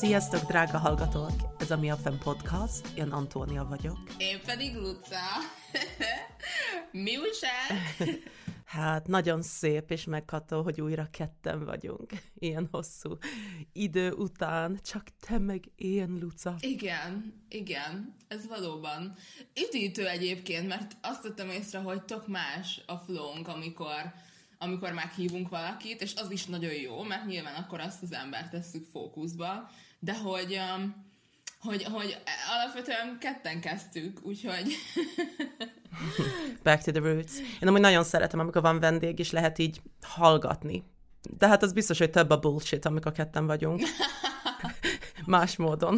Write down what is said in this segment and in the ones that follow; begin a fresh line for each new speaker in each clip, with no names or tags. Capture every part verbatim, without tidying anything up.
Sziasztok, drága hallgatók! Ez a Mi a Fenn Podcast, én Antónia vagyok.
Én pedig Luca. Mi újság?
Hát nagyon szép és megható, hogy újra ketten vagyunk. Ilyen hosszú idő után, csak te meg én, Luca.
Igen, igen, ez valóban. Üdítő egyébként, mert azt tettem észre, hogy tök más a flow-nk, amikor, amikor meghívunk valakit, és az is nagyon jó, mert nyilván akkor azt az embert tesszük fókuszba, de hogy... Um, Hogy, hogy alapvetően ketten kezdtük, úgyhogy...
Back to the roots. Én amúgy nagyon szeretem, amikor van vendég, és lehet így hallgatni. De hát az biztos, hogy több a bullshit, amikor ketten vagyunk. Más módon.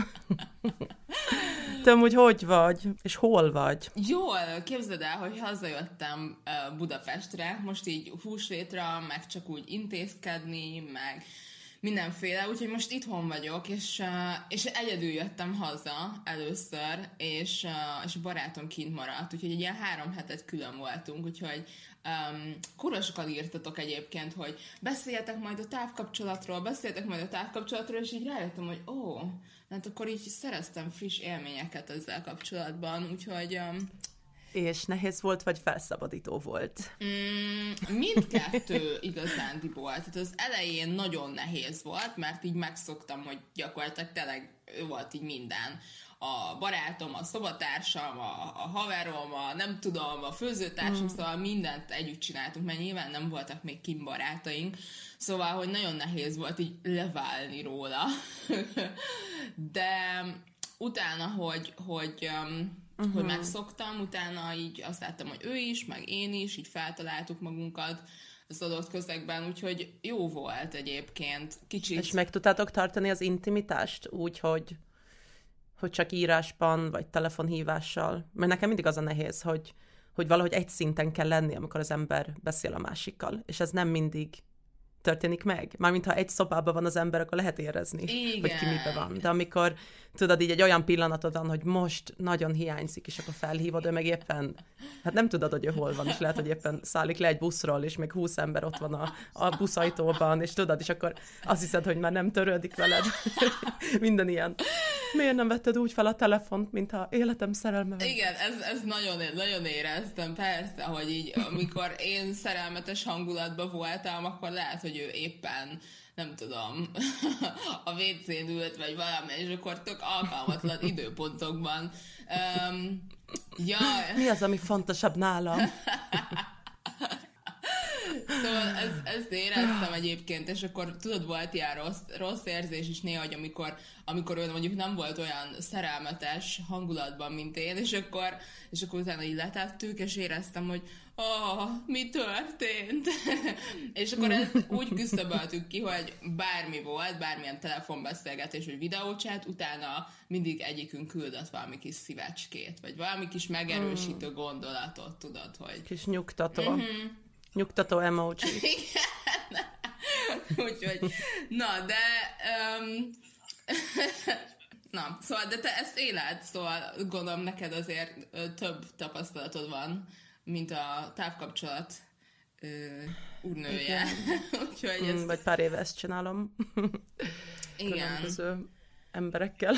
Te amúgy hogy vagy? És hol vagy?
Jól, képzeld el, hogy hazajöttem Budapestre, most így húsvétra, meg csak úgy intézkedni, meg... mindenféle, úgyhogy most itthon vagyok, és, és egyedül jöttem haza először, és, és a barátom kint maradt, úgyhogy egy ilyen három hetet külön voltunk, úgyhogy um, kurva sokat írtatok egyébként, hogy beszéljetek majd a távkapcsolatról, beszéljetek majd a távkapcsolatról, és így rájöttem, hogy ó, hát akkor így szereztem friss élményeket ezzel kapcsolatban, úgyhogy... Um,
És nehéz volt, vagy felszabadító volt?
Mm, mindkettő igazándiból. Tehát az elején nagyon nehéz volt, mert így megszoktam, hogy gyakorlatilag tényleg volt így minden. A barátom, a szobatársam, a, a haverom, a nem tudom, a főzőtársam, mm. szóval mindent együtt csináltunk, mert nyilván nem voltak még kint barátaink. Szóval, hogy nagyon nehéz volt így leválni róla. De utána, hogy... hogy um, Uh-huh. hogy megszoktam, utána így azt láttam, hogy ő is, meg én is, így feltaláltuk magunkat az adott közegben, úgyhogy jó volt egyébként. Kicsit.
És meg tudtátok tartani az intimitást úgy, hogy, hogy csak írásban, vagy telefonhívással? Mert nekem mindig az a nehéz, hogy, hogy valahogy egy szinten kell lenni, amikor az ember beszél a másikkal, és ez nem mindig történik meg. Mármint ha egy szobában van az ember, akkor lehet érezni,
igen,
hogy ki mibe van. De amikor tudod, így egy olyan pillanatod van, hogy most nagyon hiányzik, és akkor felhívod, ő meg éppen, hát nem tudod, hogy ő hol van, és lehet, hogy éppen szállik le egy buszról, és még húsz ember ott van a, a buszajtóban, és tudod, és akkor azt hiszed, hogy már nem törődik veled. Minden ilyen. Miért nem vetted úgy fel a telefont, mintha életem szerelme van?
Igen, ez, ez nagyon, nagyon éreztem, persze, hogy így, amikor én szerelmetes hangulatban voltam, akkor lehet, hogy ő éppen, nem tudom, a vécén ült, vagy valami, és akkor tök alkalmatlan időpontokban. Um, ja.
Mi az, ami fontosabb nálam?
Szóval ez, ezt éreztem egyébként, és akkor tudod, volt ilyen rossz, rossz érzés is néha, hogy amikor, amikor ő mondjuk nem volt olyan szerelmetes hangulatban, mint én, és akkor, és akkor utána így letettük, és éreztem, hogy oh, mi történt? És akkor ezt úgy küszöböltük ki, hogy bármi volt, bármilyen telefonbeszélgetés, vagy videócsát, utána mindig egyikünk küldött valami kis szívecskét, vagy valami kis megerősítő gondolatot, tudod, hogy...
Kis nyugtató.
Uh-huh.
Nyugtató emoji.
Igen. Úgyhogy, na, de... Um, na, szóval, de te ezt éled, szóval gondolom neked azért több tapasztalatod van, mint a távkapcsolat uh, úrnője. Úgyhogy ezt...
Vagy pár éve ezt csinálom.
Igen.
Különböző emberekkel.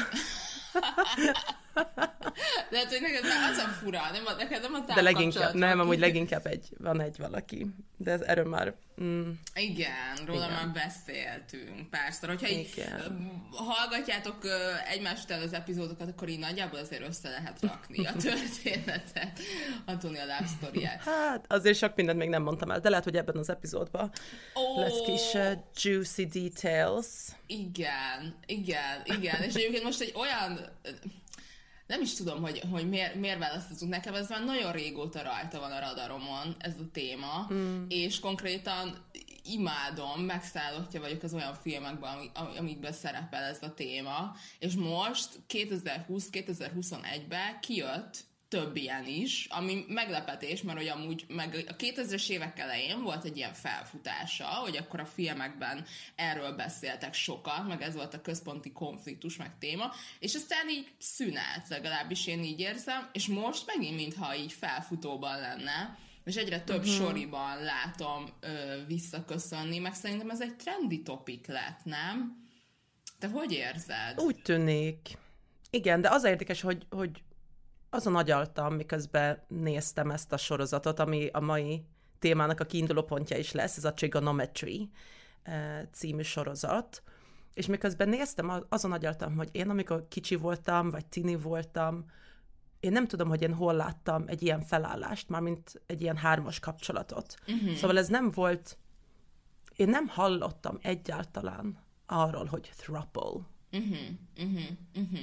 De hát, hogy neked már az a fura, nem a, neked nem a távkapcsolat.
De leginkább, nem, amúgy leginkább egy, van egy valaki. De ez, erről már... Mm.
Igen, róla
Igen.
már beszéltünk párszor. Hogyha így Igen. hallgatjátok egymás után az epizódokat, akkor így nagyjából azért össze lehet rakni a történetet, Antónia Love Story-ját.
Hát azért sok mindent még nem mondtam el, de lehet, hogy ebben az epizódban
oh.
lesz kis uh, juicy details.
Igen, igen, igen. És egyébként most egy olyan... Nem is tudom, hogy, hogy miért, miért választottunk. Nekem ez már nagyon régóta rajta van a radaromon, ez a téma, mm. és konkrétan imádom, megszállottja vagyok az olyan filmekben, amik, amikben szerepel ez a téma, és most kétezer-húsz-kétezer-huszonegyben kijött több ilyen is, ami meglepetés, mert hogy amúgy meg a kétezres évek elején volt egy ilyen felfutása, hogy akkor a filmekben erről beszéltek sokat, meg ez volt a központi konfliktus, meg téma, és aztán így szünelt, legalábbis én így érzem, és most megint mintha így felfutóban lenne, és egyre több uh-huh. soriban látom ö, visszaköszönni, meg szerintem ez egy trendy topic lett, nem? Te hogy érzed?
Úgy tűnik. Igen, de az érdekes, hogy, hogy azon agyaltam, miközben néztem ezt a sorozatot, ami a mai témának a kiinduló pontja is lesz, ez a Trigonometry című sorozat, és miközben néztem, azon agyaltam, hogy én amikor kicsi voltam, vagy tini voltam, én nem tudom, hogy én hol láttam egy ilyen felállást, mármint egy ilyen hármas kapcsolatot. Uh-huh. Szóval ez nem volt, én nem hallottam egyáltalán arról, hogy throuple.
Uh-huh. Uh-huh. Uh-huh.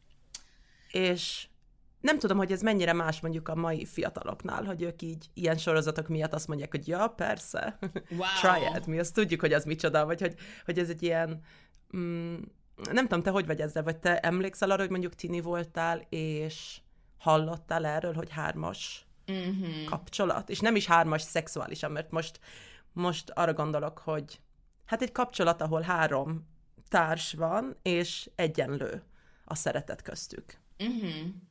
És nem tudom, hogy ez mennyire más mondjuk a mai fiataloknál, hogy ők így ilyen sorozatok miatt azt mondják, hogy ja, persze,
wow.
Triad, mi azt tudjuk, hogy az micsoda, vagy hogy, hogy ez egy ilyen, mm, nem tudom, te hogy vagy ezzel, vagy te emlékszel arra, hogy mondjuk tini voltál, és hallottál erről, hogy hármas
uh-huh.
kapcsolat, és nem is hármas szexuálisan, mert most, most arra gondolok, hogy hát egy kapcsolat, ahol három társ van, és egyenlő a szeretet köztük.
Uh-huh.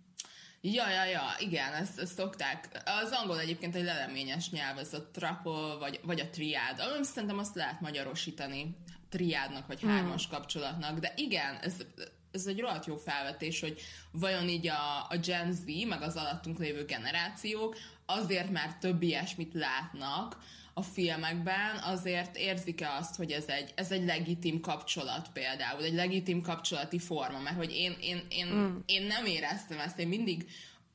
Ja, ja, ja, igen, ezt, ezt szokták. Az angol egyébként egy leleményes nyelv, ez a throuple, vagy, vagy a triád. Ami szerintem azt lehet magyarosítani triádnak, vagy hármas mm. kapcsolatnak, de igen, ez, ez egy rohadt jó felvetés, hogy vajon így a, a Gen Z, meg az alattunk lévő generációk azért már több ilyesmit látnak a filmekben, azért érzik-e azt, hogy ez egy, ez egy legitim kapcsolat például, egy legitim kapcsolati forma, mert hogy én, én, én, mm. én nem éreztem ezt, én mindig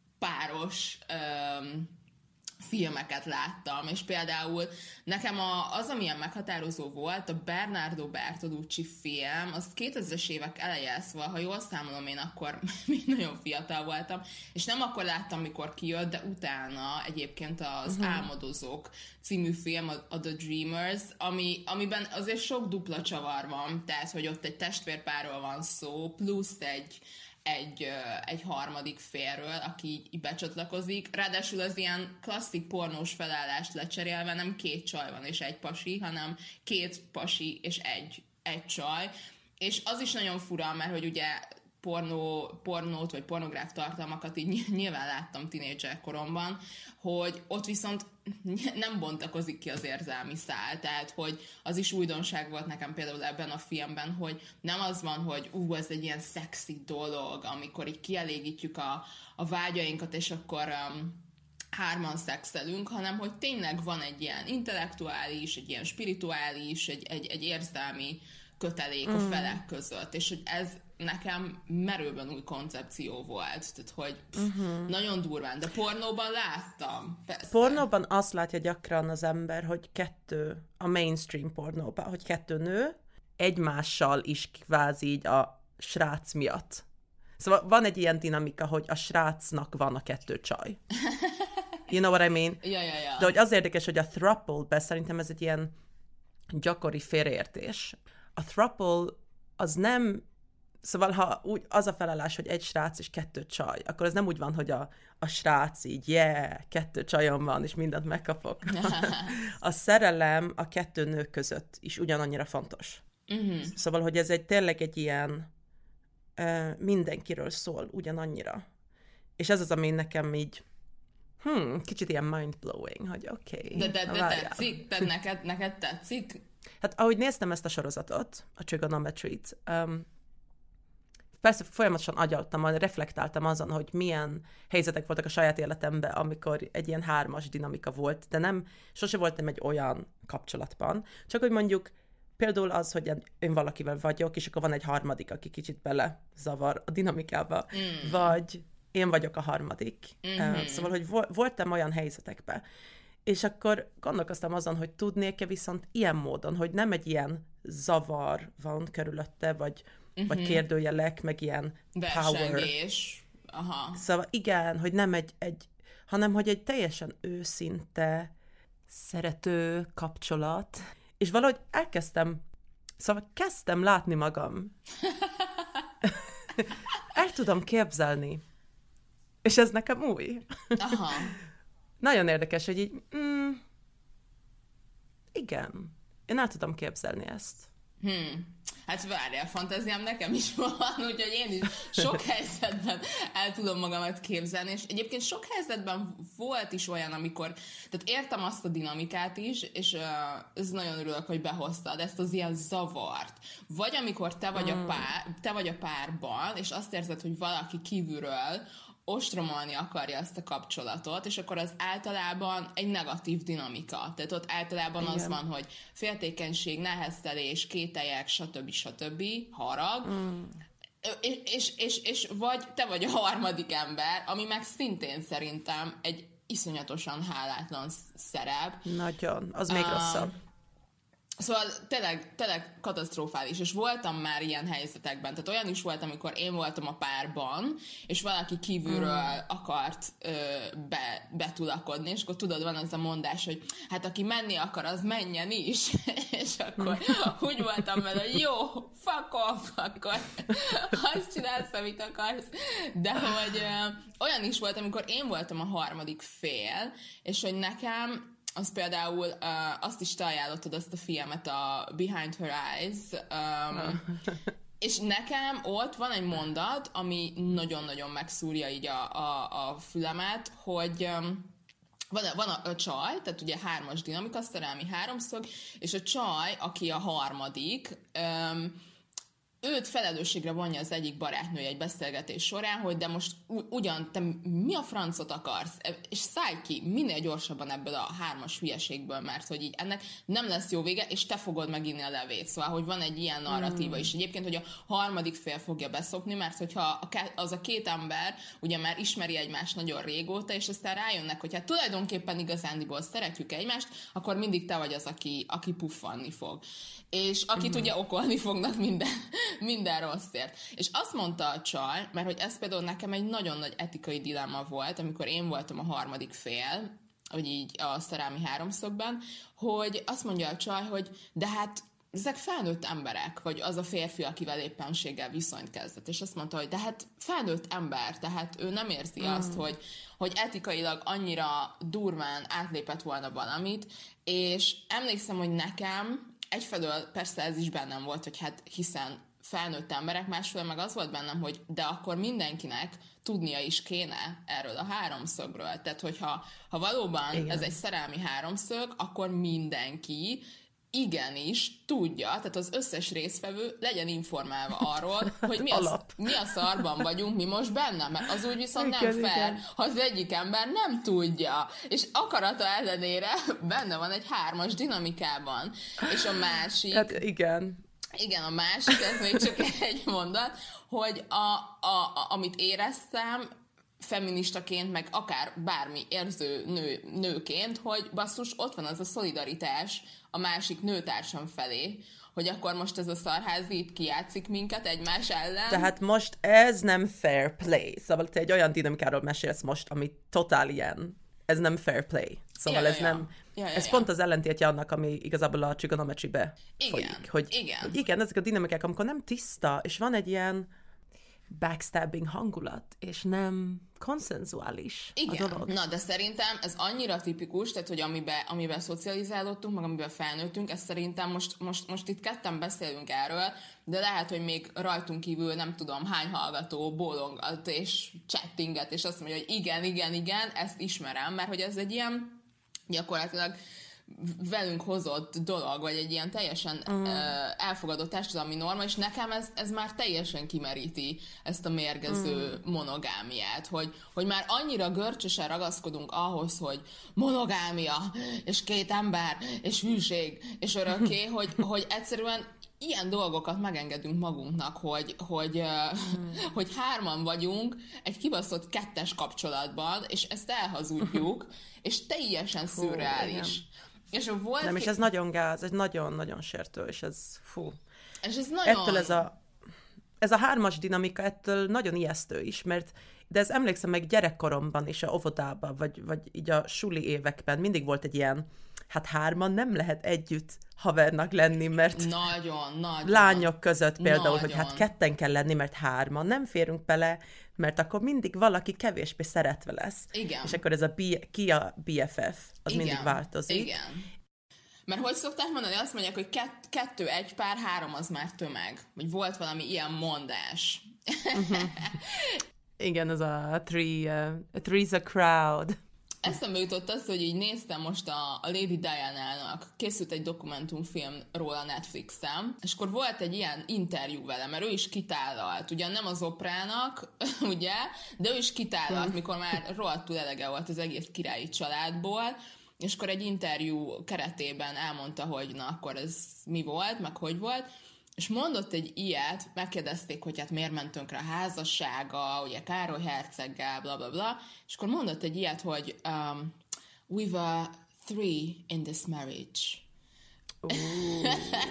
páros um, filmeket láttam, és például nekem a, az, amilyen meghatározó volt, a Bernardo Bertolucci film, az kétezres évek eleje, szóval, ha jól számolom, én akkor még nagyon fiatal voltam, és nem akkor láttam, mikor kijött, de utána egyébként az uh-huh. Álmodozók című film, a, a The Dreamers, ami, amiben azért sok dupla csavar van, tehát, hogy ott egy testvérpárról van szó, plusz egy Egy, egy harmadik félről, aki így, így becsatlakozik. Ráadásul az ilyen klasszik pornós felállást lecserélve nem két csaj van és egy pasi, hanem két pasi és egy, egy csaj. És az is nagyon fura, mert hogy ugye pornó, pornót vagy pornográf tartalmakat így nyilván láttam tínédzser koromban, hogy ott viszont nem bontakozik ki az érzelmi szál, tehát hogy az is újdonság volt nekem például ebben a filmben, hogy nem az van, hogy ú, ez egy ilyen szexi dolog, amikor így kielégítjük a, a vágyainkat, és akkor um, hárman szexelünk, hanem hogy tényleg van egy ilyen intellektuális, egy ilyen spirituális, egy, egy, egy érzelmi kötelék mm. a felek között, és hogy ez nekem merőben új koncepció volt, tehát hogy pff, uh-huh. nagyon durván, de pornóban láttam. Persze.
Pornóban azt látja gyakran az ember, hogy kettő, a mainstream pornóban, hogy kettő nő egymással is kvázi így a srác miatt. Szóval van egy ilyen dinamika, hogy a srácnak van a kettő csaj. You know what I mean?
Ja, ja, ja.
De hogy az érdekes, hogy a throuple-be szerintem ez egy ilyen gyakori félreértés. A throuple az nem, szóval ha úgy, az a felállás, hogy egy srác és kettő csaj, akkor az nem úgy van, hogy a, a srác így, yeah, kettő csajom van, és mindent megkapok. A szerelem a kettő nő között is ugyanannyira fontos. Uh-huh. Szóval, hogy ez egy tényleg egy ilyen uh, mindenkiről szól ugyanannyira. És ez az, ami nekem így hmm, kicsit ilyen mind-blowing, hogy oké. Okay,
de de, de tetszik? De neked, neked tetszik?
Hát ahogy néztem ezt a sorozatot, a Trigonometry-t, um, persze folyamatosan agyaltam, reflektáltam azon, hogy milyen helyzetek voltak a saját életemben, amikor egy ilyen hármas dinamika volt, de nem, sose voltam egy olyan kapcsolatban. Csak hogy mondjuk például az, hogy én valakivel vagyok, és akkor van egy harmadik, aki kicsit bele zavar a dinamikába, mm. vagy én vagyok a harmadik. Mm-hmm. Uh, szóval, hogy vo- voltam olyan helyzetekben. És akkor gondolkoztam azon, hogy tudnék-e viszont ilyen módon, hogy nem egy ilyen zavar van körülötte, vagy, uh-huh. vagy kérdőjelek, meg ilyen
versengés. Power. Aha.
Szóval igen, hogy nem egy, egy, hanem hogy egy teljesen őszinte, szerető kapcsolat. És valahogy elkezdtem, szóval kezdtem látni magam. El tudom képzelni. És ez nekem új.
Aha.
Nagyon érdekes, hogy így, mm, igen, én el tudom képzelni ezt.
Hmm. Hát várjál, fantáziám nekem is van, úgyhogy én is sok helyzetben el tudom magamat képzelni, és egyébként sok helyzetben volt is olyan, amikor, tehát értem azt a dinamikát is, és uh, ez nagyon örülök, hogy behoztad ezt az ilyen zavart. Vagy amikor te vagy, a pár, te vagy a párban, és azt érzed, hogy valaki kívülről ostromolni akarja ezt a kapcsolatot, és akkor az általában egy negatív dinamika. Tehát ott általában igen. az van, hogy féltékenység, neheztelés, kételyek, stb. stb. Harag, mm. és, és, és, és vagy te vagy a harmadik ember, ami meg szintén szerintem egy iszonyatosan hálátlan szerep.
Nagyon, az még uh, rosszabb.
Szóval tényleg, tényleg katasztrofális, és voltam már ilyen helyzetekben, tehát olyan is volt, amikor én voltam a párban, és valaki kívülről mm. akart ö, be, betulakodni, és akkor tudod, van az a mondás, hogy hát aki menni akar, az menjen is, és akkor úgy voltam vele, hogy jó, fuck off, akkor azt csinálsz, amit akarsz, de hogy ö, olyan is volt, amikor én voltam a harmadik fél, és hogy nekem az például, uh, azt is te ajánlottad, azt a filmet, a Behind Her Eyes, um, és nekem ott van egy mondat, ami nagyon-nagyon megszúrja így a, a, a fülemet, hogy um, van, a, van a, a csaj, tehát ugye hármas dinamika, szerelmi háromszög, és a csaj, aki a harmadik, um, őt felelősségre vonja az egyik barátnője egy beszélgetés során, hogy de most ugyan te mi a francot akarsz, és szállj ki minél gyorsabban ebből a hármas hülyeségből, mert hogy így ennek nem lesz jó vége, és te fogod meginni a levét. Szóval, hogy van egy ilyen narratíva is. Egyébként, hogy a harmadik fél fogja beszopni, mert hogyha az a két ember ugye már ismeri egymást nagyon régóta, és aztán rájönnek, hogy hát tulajdonképpen igazándiból szeretjük egymást, akkor mindig te vagy az, aki, aki puffanni fog. És akit ugye okolni fognak minden, minden rosszért. És azt mondta a csaj, mert hogy ez például nekem egy nagyon nagy etikai dilemma volt, amikor én voltam a harmadik fél, vagy így a szerelmi háromszögben, hogy azt mondja a csaj, hogy de hát ezek felnőtt emberek, vagy az a férfi, akivel éppenséggel viszonyt kezdett, és azt mondta, hogy de hát felnőtt ember, tehát ő nem érzi mm. azt, hogy, hogy etikailag annyira durván átlépett volna valamit, és emlékszem, hogy nekem egyfelől persze ez is bennem volt, hogy hát hiszen felnőtt emberek, másfelől meg az volt bennem, hogy de akkor mindenkinek tudnia is kéne erről a háromszögről. Tehát, hogyha ha valóban igen. ez egy szerelmi háromszög, akkor mindenki igenis tudja, tehát az összes résztvevő legyen informálva arról, hogy mi a, mi a szarban vagyunk mi most benne, mert az úgy viszont igen, nem fair, igen. ha az egyik ember nem tudja, és akarata ellenére benne van egy hármas dinamikában. És a másik...
Hát igen.
Igen, a másik, ez még csak egy mondat, hogy a, a, a, amit éreztem, feministaként, meg akár bármi érző nő, nőként, hogy basszus, ott van az a szolidaritás a másik nőtársam felé, hogy akkor most ez a szarházi itt kijátszik minket egymás ellen.
Tehát most ez nem fair play. Szóval te egy olyan dinamikáról mesélsz most, ami totál ilyen. Ez nem fair play. Szóval ja, ez ja. nem... Ja, ja, ez ja. pont az ellentétje annak, ami igazából a trigonometrybe folyik. Hogy
igen.
Hogy igen, ezek a dinamikák, amikor nem tiszta, és van egy ilyen backstabbing hangulat, és nem konszenzuális
igen.
a dolog.
Na, de szerintem ez annyira tipikus, tehát, hogy amiben, amiben szocializálódtunk, meg amiben felnőttünk, ez szerintem most, most, most itt ketten beszélünk erről, de lehet, hogy még rajtunk kívül nem tudom hány hallgató bólongat és chattinget, és azt mondja, hogy igen, igen, igen, ezt ismerem, mert hogy ez egy ilyen gyakorlatilag velünk hozott dolog, vagy egy ilyen teljesen mm. uh, elfogadott társadalmi norma, és nekem ez, ez már teljesen kimeríti ezt a mérgező mm. monogámiát, hogy, hogy már annyira görcsösen ragaszkodunk ahhoz, hogy monogámia, és két ember, és hűség, és örökké, hogy, hogy egyszerűen ilyen dolgokat megengedünk magunknak, hogy, hogy, mm. hogy hárman vagyunk egy kibaszott kettes kapcsolatban, és ezt elhazudjuk, és teljesen szürreális. És volt
nem, és ez nagyon gáz, ez nagyon-nagyon sértő, és ez fú.
És ez nagyon...
Ettől ez a, ez a hármas dinamika ettől nagyon ijesztő is, mert de ez emlékszem meg gyerekkoromban is, a óvodában, vagy, vagy így a suli években mindig volt egy ilyen, hát hárman nem lehet együtt havernak lenni, mert
nagyon, nagyon,
lányok között például,
nagyon.
hogy hát ketten kell lenni, mert hárman nem férünk bele, mert akkor mindig valaki kevésbé szeretve lesz.
Igen.
És akkor ez a B, ki a bé ef ef, az
igen.
mindig változik.
Igen. Mert hogy szokták mondani, azt mondják, hogy kett, kettő egy pár, három az már tömeg. Vagy volt valami ilyen mondás.
Uh-huh. Igen, az a three, uh, a three's a crowd.
Eszembe jutott az, hogy így néztem most a, a Lady Diana-nak, készült egy dokumentumfilm róla Netflixen, és akkor volt egy ilyen interjú vele, mert ő is kitálalt, ugyan nem az Oprának, ugye, de ő is kitálalt, mikor már rohadtul elege volt az egész királyi családból, és akkor egy interjú keretében elmondta, hogy na, akkor ez mi volt, meg hogy volt, és mondott egy ilyet, megkérdezték, hogy hát miért ment tönkre a házassága, ugye Károly herceggel, bla bla bla, és akkor mondott egy ilyet, hogy um, we were three in this marriage.
Uh.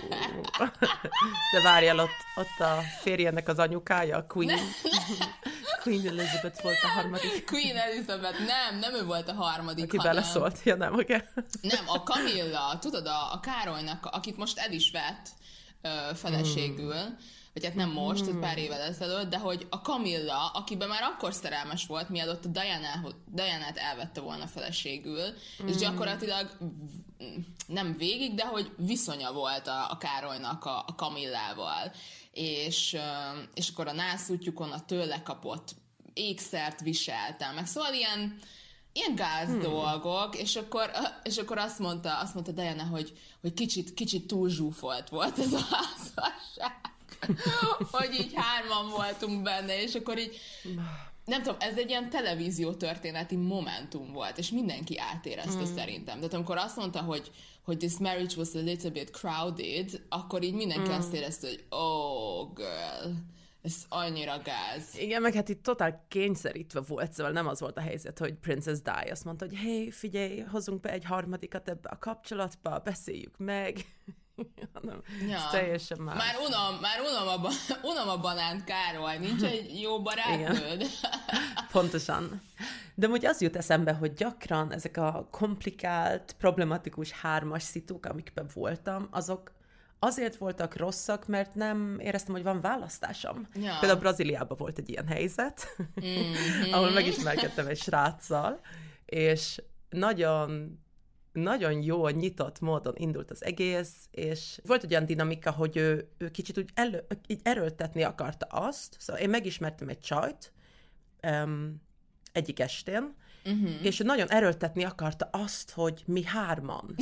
De várjál, ott, ott a férjének az anyukája, a Queen. Queen Elizabeth volt a harmadik.
Queen Elizabeth, nem, nem ő volt a harmadik,
aki
hanem...
beleszólt, ja nem, oké. Okay.
Nem, a Camilla, tudod, a, a Károlynak, akit most el is vett ö, feleségül, mm. vagy hát nem most, mm. pár évvel ezelőtt, de hogy a Camilla, akiben már akkor szerelmes volt, mielőtt a Diana, Dianát elvette volna feleségül, mm. és gyakorlatilag nem végig, de hogy viszonya volt a, a Károlynak a, a Camillával. És, és akkor a nászútjukon a tőle kapott ékszert viseltem, meg szóval ilyen, ilyen gáz hmm. dolgok, és akkor, és akkor azt mondta, azt mondta Diana, hogy, hogy kicsit, kicsit túl zsúfolt volt ez a házasság, hogy így hárman voltunk benne, és akkor így nem tudom, ez egy ilyen televízió történeti momentum volt, és mindenki átérezte mm. szerintem. Tehát amikor azt mondta, hogy, hogy this marriage was a little bit crowded, akkor így mindenki mm. azt érezte, hogy oh girl, ez annyira gáz.
Igen, meg hát itt totál kényszerítve volt, szóval nem az volt a helyzet, hogy Princess Di azt mondta, hogy hey, figyelj, hozzunk be egy harmadikat ebbe a kapcsolatba, beszéljük meg. Hanem, ja. Ez teljesen más.
Már unom, már unom a, ba- unom a banánt, Károly, nincs egy jó barátnőd?
Pontosan. De úgy az jut eszembe, hogy gyakran ezek a komplikált, problematikus hármas szituk, amikben voltam, azok azért voltak rosszak, mert nem éreztem, hogy van választásom. Ja. Például Brazíliában volt egy ilyen helyzet, mm-hmm. ahol megismerkedtem egy sráccal, és nagyon... nagyon jó, nyitott módon indult az egész, és volt egy olyan dinamika, hogy ő, ő kicsit úgy elő, így erőltetni akarta azt, szóval én megismertem egy csajt um, egyik estén, uh-huh. és ő nagyon erőltetni akarta azt, hogy mi hárman.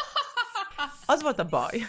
Az volt a baj,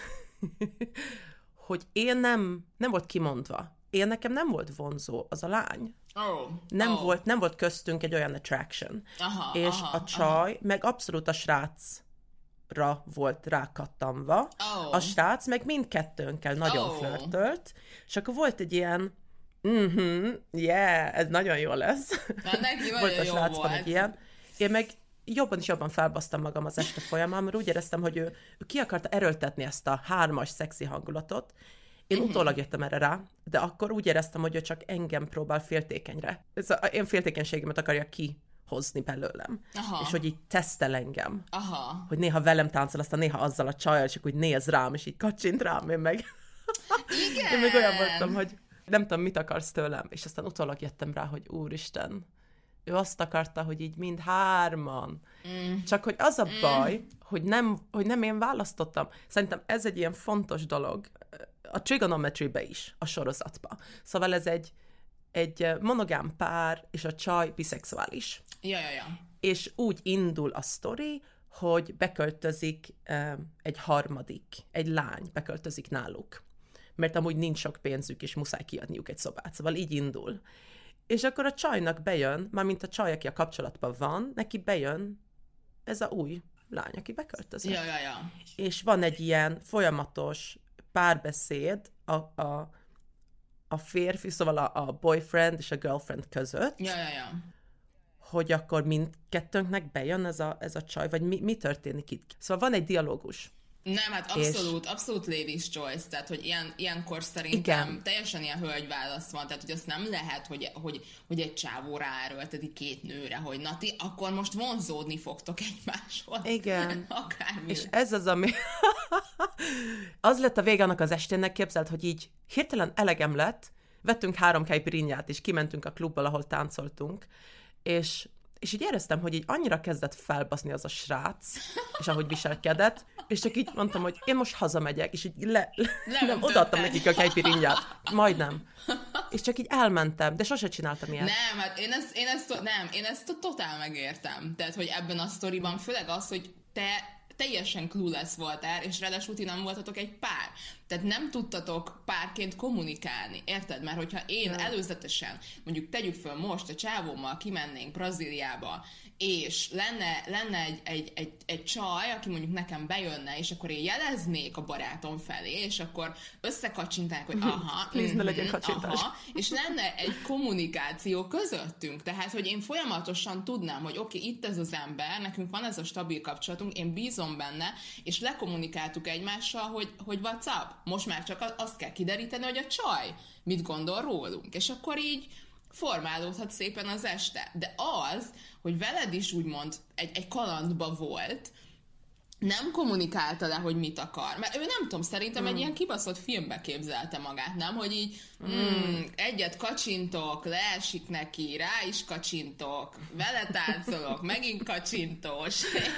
hogy én nem, nem volt kimondva. Én nekem nem volt vonzó az a lány.
Oh,
nem,
oh.
Volt, nem volt köztünk egy olyan attraction. Aha, és aha, a csaj, aha. meg abszolút a srácra volt rákattamva. Oh. A srác meg mindkettőnkkel nagyon oh. flörtölt, és akkor volt egy ilyen mhm, yeah, ez nagyon jó lesz.
Neki
volt a srácban
volt.
egy ilyen. Én meg jobban és jobban felbasztam magam az este folyamán, mert úgy éreztem, hogy ő, ő ki akarta erőltetni ezt a hármas szexi hangulatot. Én uh-huh. utólag jöttem erre rá, de akkor úgy éreztem, hogy ő csak engem próbál féltékenyre. Ez a, én féltékenységemet akarja kihozni belőlem. Aha. És hogy így tesztel engem. Aha. Hogy néha velem táncol, aztán néha azzal a csajjal, csak úgy néz rám, és így kacsint rám, én meg...
Igen!
Én meg olyan voltam, hogy nem tudom, mit akarsz tőlem. És aztán utólag jöttem rá, hogy úristen, ő azt akarta, hogy így mind hárman. Mm. Csak hogy az a baj, mm. hogy, nem, hogy nem én választottam. Szerintem ez egy ilyen fontos dolog, a trigonometry-be is, a sorozatba. Szóval ez egy, egy monogám pár, és a csaj biszexuális.
Ja, ja, ja.
És úgy indul a sztori, hogy beköltözik um, egy harmadik, egy lány beköltözik náluk. Mert amúgy nincs sok pénzük, és muszáj kiadniuk egy szobát. Szóval így indul. És akkor a csajnak bejön, mármint a csaj, aki a kapcsolatban van, neki bejön ez a új lány, aki beköltözik.
Ja, ja, ja.
És van egy ilyen folyamatos párbeszéd a, a, a férfi, szóval a, a boyfriend és a girlfriend között,
ja, ja, ja.
hogy akkor mindkettőnknek bejön ez a, ez a csaj, vagy mi, mi történik itt. Szóval van egy dialógus.
Nem, hát abszolút, és... abszolút ladies choice, tehát hogy ilyen, ilyenkor szerintem igen. teljesen ilyen hölgyválasz van, tehát hogy azt nem lehet, hogy, hogy, hogy egy csávó ráerőlteti két nőre, hogy na ti, akkor most vonzódni fogtok egymáshoz.
Igen.
Akármi.
És ez az, ami... az lett a vége annak az estének, képzeld, hogy így hirtelen elegem lett, vettünk három caipirinhát, és kimentünk a klubból, ahol táncoltunk, és és így éreztem, hogy így annyira kezdett felbaszni az a srác, és ahogy viselkedett, és csak így mondtam, hogy én most hazamegyek, és így le, le nem, odaadtam nekik a kejpirinját. Majdnem. És csak így elmentem, de sose csináltam ilyet.
Nem, hát én ezt, én ezt, nem, én ezt totál megértem. Tehát, hogy ebben a sztoriban főleg az, hogy te teljesen clueless voltál, és ráadásul ti nem voltatok egy pár. Tehát nem tudtatok párként kommunikálni, érted? Mert hogyha én yeah. előzetesen, mondjuk tegyük föl most a csávómmal kimennénk Brazíliába, és lenne, lenne egy, egy, egy, egy csaj, aki mondjuk nekem bejönne, és akkor én jeleznék a barátom felé, és akkor összekacsintanánk, hogy aha,
Please, ne legyen kacsintás.
aha, és lenne egy kommunikáció közöttünk. Tehát, hogy én folyamatosan tudnám, hogy oké, okay, itt ez az ember, nekünk van ez a stabil kapcsolatunk, én bízom benne, és lekommunikáltuk egymással, hogy, hogy what's up? Most már csak azt kell kideríteni, hogy a csaj mit gondol rólunk. És akkor így formálódhat szépen az este. De az, hogy veled is úgymond egy, egy kalandba volt, nem kommunikálta le, hogy mit akar. Mert ő nem tudom, szerintem mm. egy ilyen kibaszott filmbe képzelte magát, nem? Hogy így mm, egyet kacsintok, leesik neki, rá is kacsintok, vele táncolok, megint kacsintós.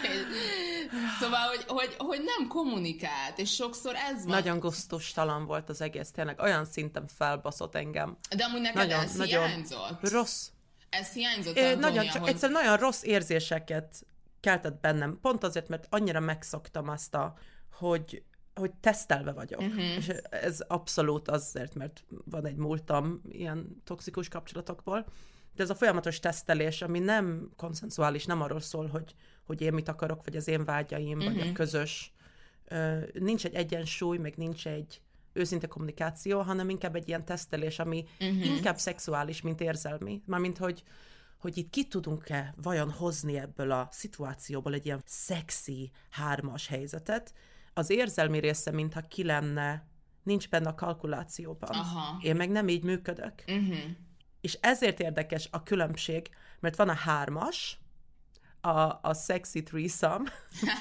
Szóval, hogy, hogy, hogy nem kommunikált, és sokszor ez van.
Nagyon gusztustalan volt az egész, tényleg olyan szinten felbaszott engem.
De amúgy neked
nagyon,
ez
nagyon
hiányzott?
Rossz.
Ez hiányzott,
é,
Antónia,
nagyon, csak
hogy...
egyszer nagyon rossz érzéseket keltett bennem. Pont azért, mert annyira megszoktam azt a, hogy, hogy tesztelve vagyok. Uh-huh. És ez abszolút azért, mert van egy múltam ilyen toxikus kapcsolatokból. De ez a folyamatos tesztelés, ami nem konszenzuális, nem arról szól, hogy, hogy én mit akarok, vagy az én vágyaim, uh-huh. vagy a közös. Nincs egy egyensúly, meg nincs egy őszinte kommunikáció, hanem inkább egy ilyen tesztelés, ami uh-huh. inkább szexuális, mint érzelmi. Mármint, hogy hogy itt ki tudunk-e vajon hozni ebből a szituációból egy ilyen szexi hármas helyzetet, az érzelmi része, mintha ki lenne, nincs benne a kalkulációban.
Aha.
Én meg nem így működök. Uh-huh. És ezért érdekes a különbség, mert van a hármas, a, a sexy threesome,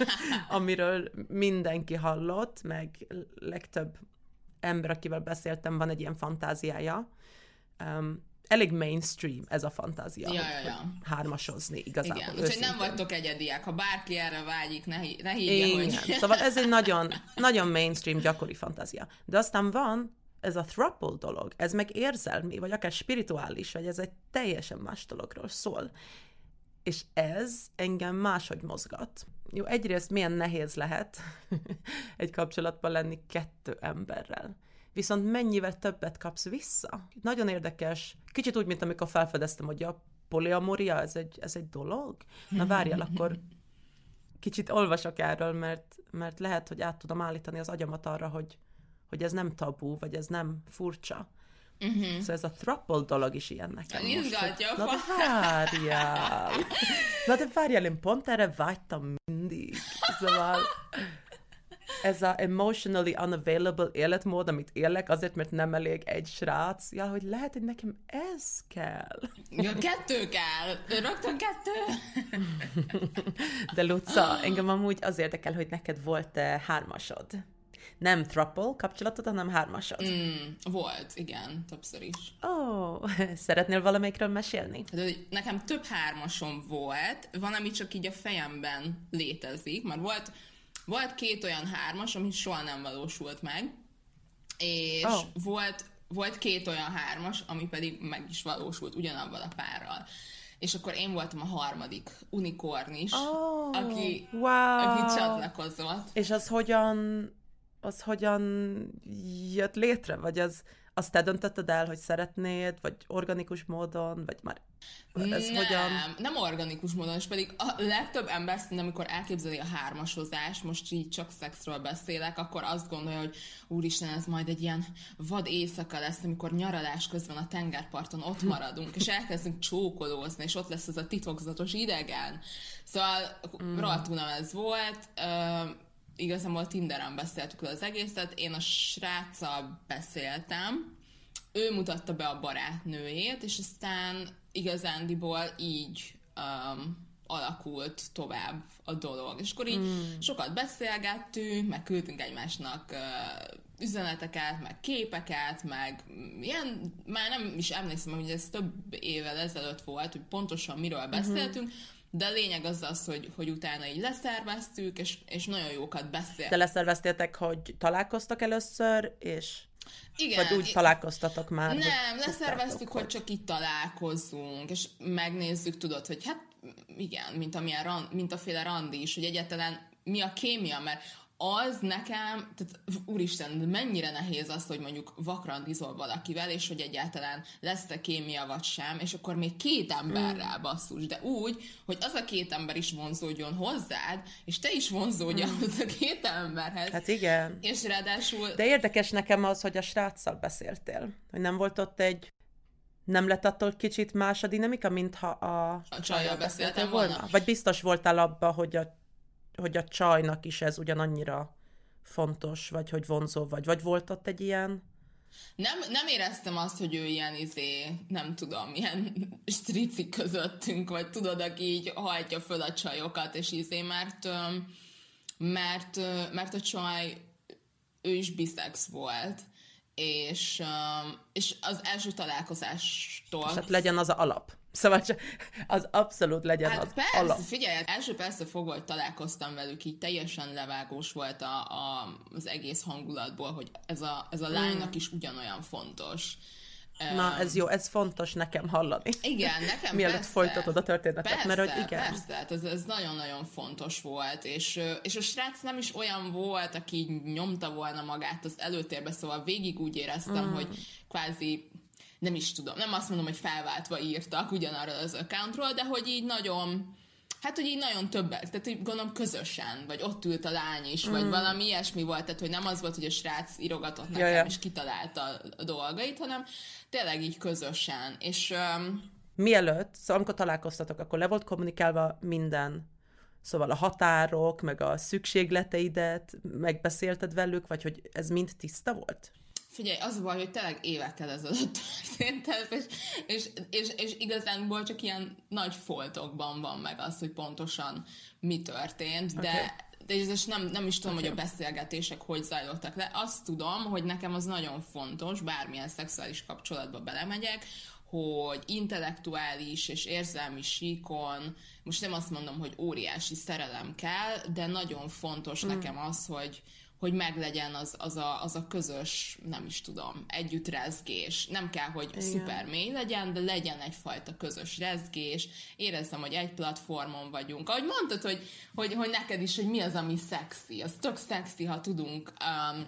amiről mindenki hallott, meg legtöbb ember, akivel beszéltem, van egy ilyen fantáziája. Um, elég mainstream ez a fantázia,
ja,
hogy,
ja, ja.
hogy hármasozni igazából.
Igen, úgyhogy nem vagytok egyediek. Ha bárki erre vágyik, ne, ne higgye,
igen.
hogy...
Szóval ez egy nagyon, nagyon mainstream, gyakori fantázia. De aztán van ez a throuple dolog, ez meg érzelmi, vagy akár spirituális, vagy ez egy teljesen más dologról szól. És ez engem máshogy mozgat. Jó, egyrészt milyen nehéz lehet egy kapcsolatban lenni kettő emberrel. Viszont mennyivel többet kapsz vissza. Nagyon érdekes. Kicsit úgy, mint amikor felfedeztem, hogy a poliamoria, ez egy, ez egy dolog. Na várjál, akkor kicsit olvasok erről, mert, mert lehet, hogy át tudom állítani az agyamat arra, hogy, hogy ez nem tabú, vagy ez nem furcsa. Uh-huh. Szóval ez a throuple dolog is ilyen nekem most.
Izgatja,
Na de várjál! Na de várjál, én pont erre vágytam mindig. Szóval... ez a emotionally unavailable életmód, amit élek, azért, mert nem elég egy srác. Ja, hogy lehet, hogy nekem ez kell.
Ja, kettő kell. Rögtön kettő.
De Luca, engem amúgy az érdekel, hogy neked volt uh, hármasod. Nem throuple kapcsolatod, hanem hármasod.
Mm, volt, igen, többször is.
Ó, oh, szeretnél valamelyikről mesélni?
De nekem több hármasom volt, van, ami csak így a fejemben létezik, mert volt Volt két olyan hármas, ami soha nem valósult meg, és oh. volt, volt két olyan hármas, ami pedig meg is valósult ugyanabban a párral. És akkor én voltam a harmadik unikornis, oh, aki,
wow.
aki csatlakozott.
És az hogyan, az hogyan jött létre? Vagy az, azt te döntötted el, hogy szeretnéd, vagy organikus módon, vagy már ez
nem,
hogyan...
nem organikus módon, és pedig a legtöbb ember szerintem, amikor elképzeli a hármasozást, most így csak szexről beszélek, akkor azt gondolja, hogy úristen, ez majd egy ilyen vad éjszaka lesz, amikor nyaralás közben a tengerparton ott maradunk, és elkezdünk csókolózni, és ott lesz ez a titokzatos idegen. Szóval mm. rohadtul nem ez volt. Uh, igazából Tinderen beszéltük le az egészet, én a sráccal beszéltem, ő mutatta be a barátnőjét, és aztán igazándiból így um, alakult tovább a dolog. És akkor így mm. sokat beszélgettünk, meg küldtünk egymásnak uh, üzeneteket, meg képeket, meg ilyen, már nem is emlékszem, hogy ez több évvel ezelőtt volt, hogy pontosan miről beszéltünk, uh-huh. de a lényeg az az, hogy, hogy utána így leszerveztük, és, és nagyon jókat beszéltünk.
De leszerveztétek, hogy találkoztak először, és...
Igen.
Vagy úgy találkoztatok már?
Nem, leszerveztük, hogy csak itt találkozzunk, és megnézzük, tudod, hogy hát igen, mint, amilyen, mint a féle randi is, hogy egyáltalán mi a kémia, mert az nekem, tehát úristen, mennyire nehéz az, hogy mondjuk vakrandizol valakivel, és hogy egyáltalán lesz-e kémia vagy sem, és akkor még két emberrel basszus, de úgy, hogy az a két ember is vonzódjon hozzád, és te is vonzódj mm. ahhoz a két emberhez.
Hát igen.
És ráadásul...
De érdekes nekem az, hogy a sráccal beszéltél, hogy nem volt ott egy, nem lett attól kicsit más a dinamika, mintha a,
a csajjal beszéltem volna. volna.
Vagy biztos voltál abba, hogy a hogy a csajnak is ez ugyanannyira fontos, vagy hogy vonzó vagy. Vagy volt ott egy ilyen?
Nem, nem éreztem azt, hogy ő ilyen izé, nem tudom, ilyen strici közöttünk, vagy tudod, aki így hajtja föl a csajokat, és izé, mert, mert, mert a csaj, ő is biszex volt, és, és az első találkozástól...
És hát legyen az a alap. Szóval az abszolút legyen hát az
persze,
alap.
Figyelj, első persze fogva, hogy találkoztam velük, így teljesen levágós volt a, a, az egész hangulatból, hogy ez a, ez a lánynak is ugyanolyan fontos.
Na, ez jó, ez fontos nekem hallani.
Igen, nekem
mielőtt
persze.
folytatod a történetet,
persze,
mert hogy igen.
Persze, ez, ez nagyon-nagyon fontos volt, és, és a srác nem is olyan volt, aki nyomta volna magát az előtérbe, szóval végig úgy éreztem, mm. hogy kvázi nem is tudom, nem azt mondom, hogy felváltva írtak ugyanarról az accountról, de hogy így nagyon, hát hogy így nagyon többek, tehát hogy gondolom közösen, vagy ott ült a lány is, mm. vagy valami ilyesmi volt, tehát hogy nem az volt, hogy a srác írogatott nekem, ja, ja. és kitalálta a dolgait, hanem tényleg így közösen, és... Um,
Mielőtt, szóval amikor találkoztatok, akkor le volt kommunikálva minden, szóval a határok, meg a szükségleteidet, megbeszélted velük, vagy hogy ez mind tiszta volt?
Figyelj, az baj, hogy tényleg évekkel ezelőtt történt ez, és, és, és, és igazánból csak ilyen nagy foltokban van meg az, hogy pontosan mi történt, de, okay. de és nem, nem is tudom, okay. hogy a beszélgetések hogy zajlottak le. Azt tudom, hogy nekem az nagyon fontos, bármilyen szexuális kapcsolatba belemegyek, hogy intellektuális és érzelmi síkon, most nem azt mondom, hogy óriási szerelem kell, de nagyon fontos mm. nekem az, hogy hogy meglegyen az, az, a, az a közös, nem is tudom, együtt rezgés. Nem kell, hogy igen. szuper mély legyen, de legyen egyfajta közös rezgés. Érezzem, hogy egy platformon vagyunk. Ahogy mondtad, hogy, hogy, hogy neked is, hogy mi az, ami szexi. Az tök szexi, ha tudunk um,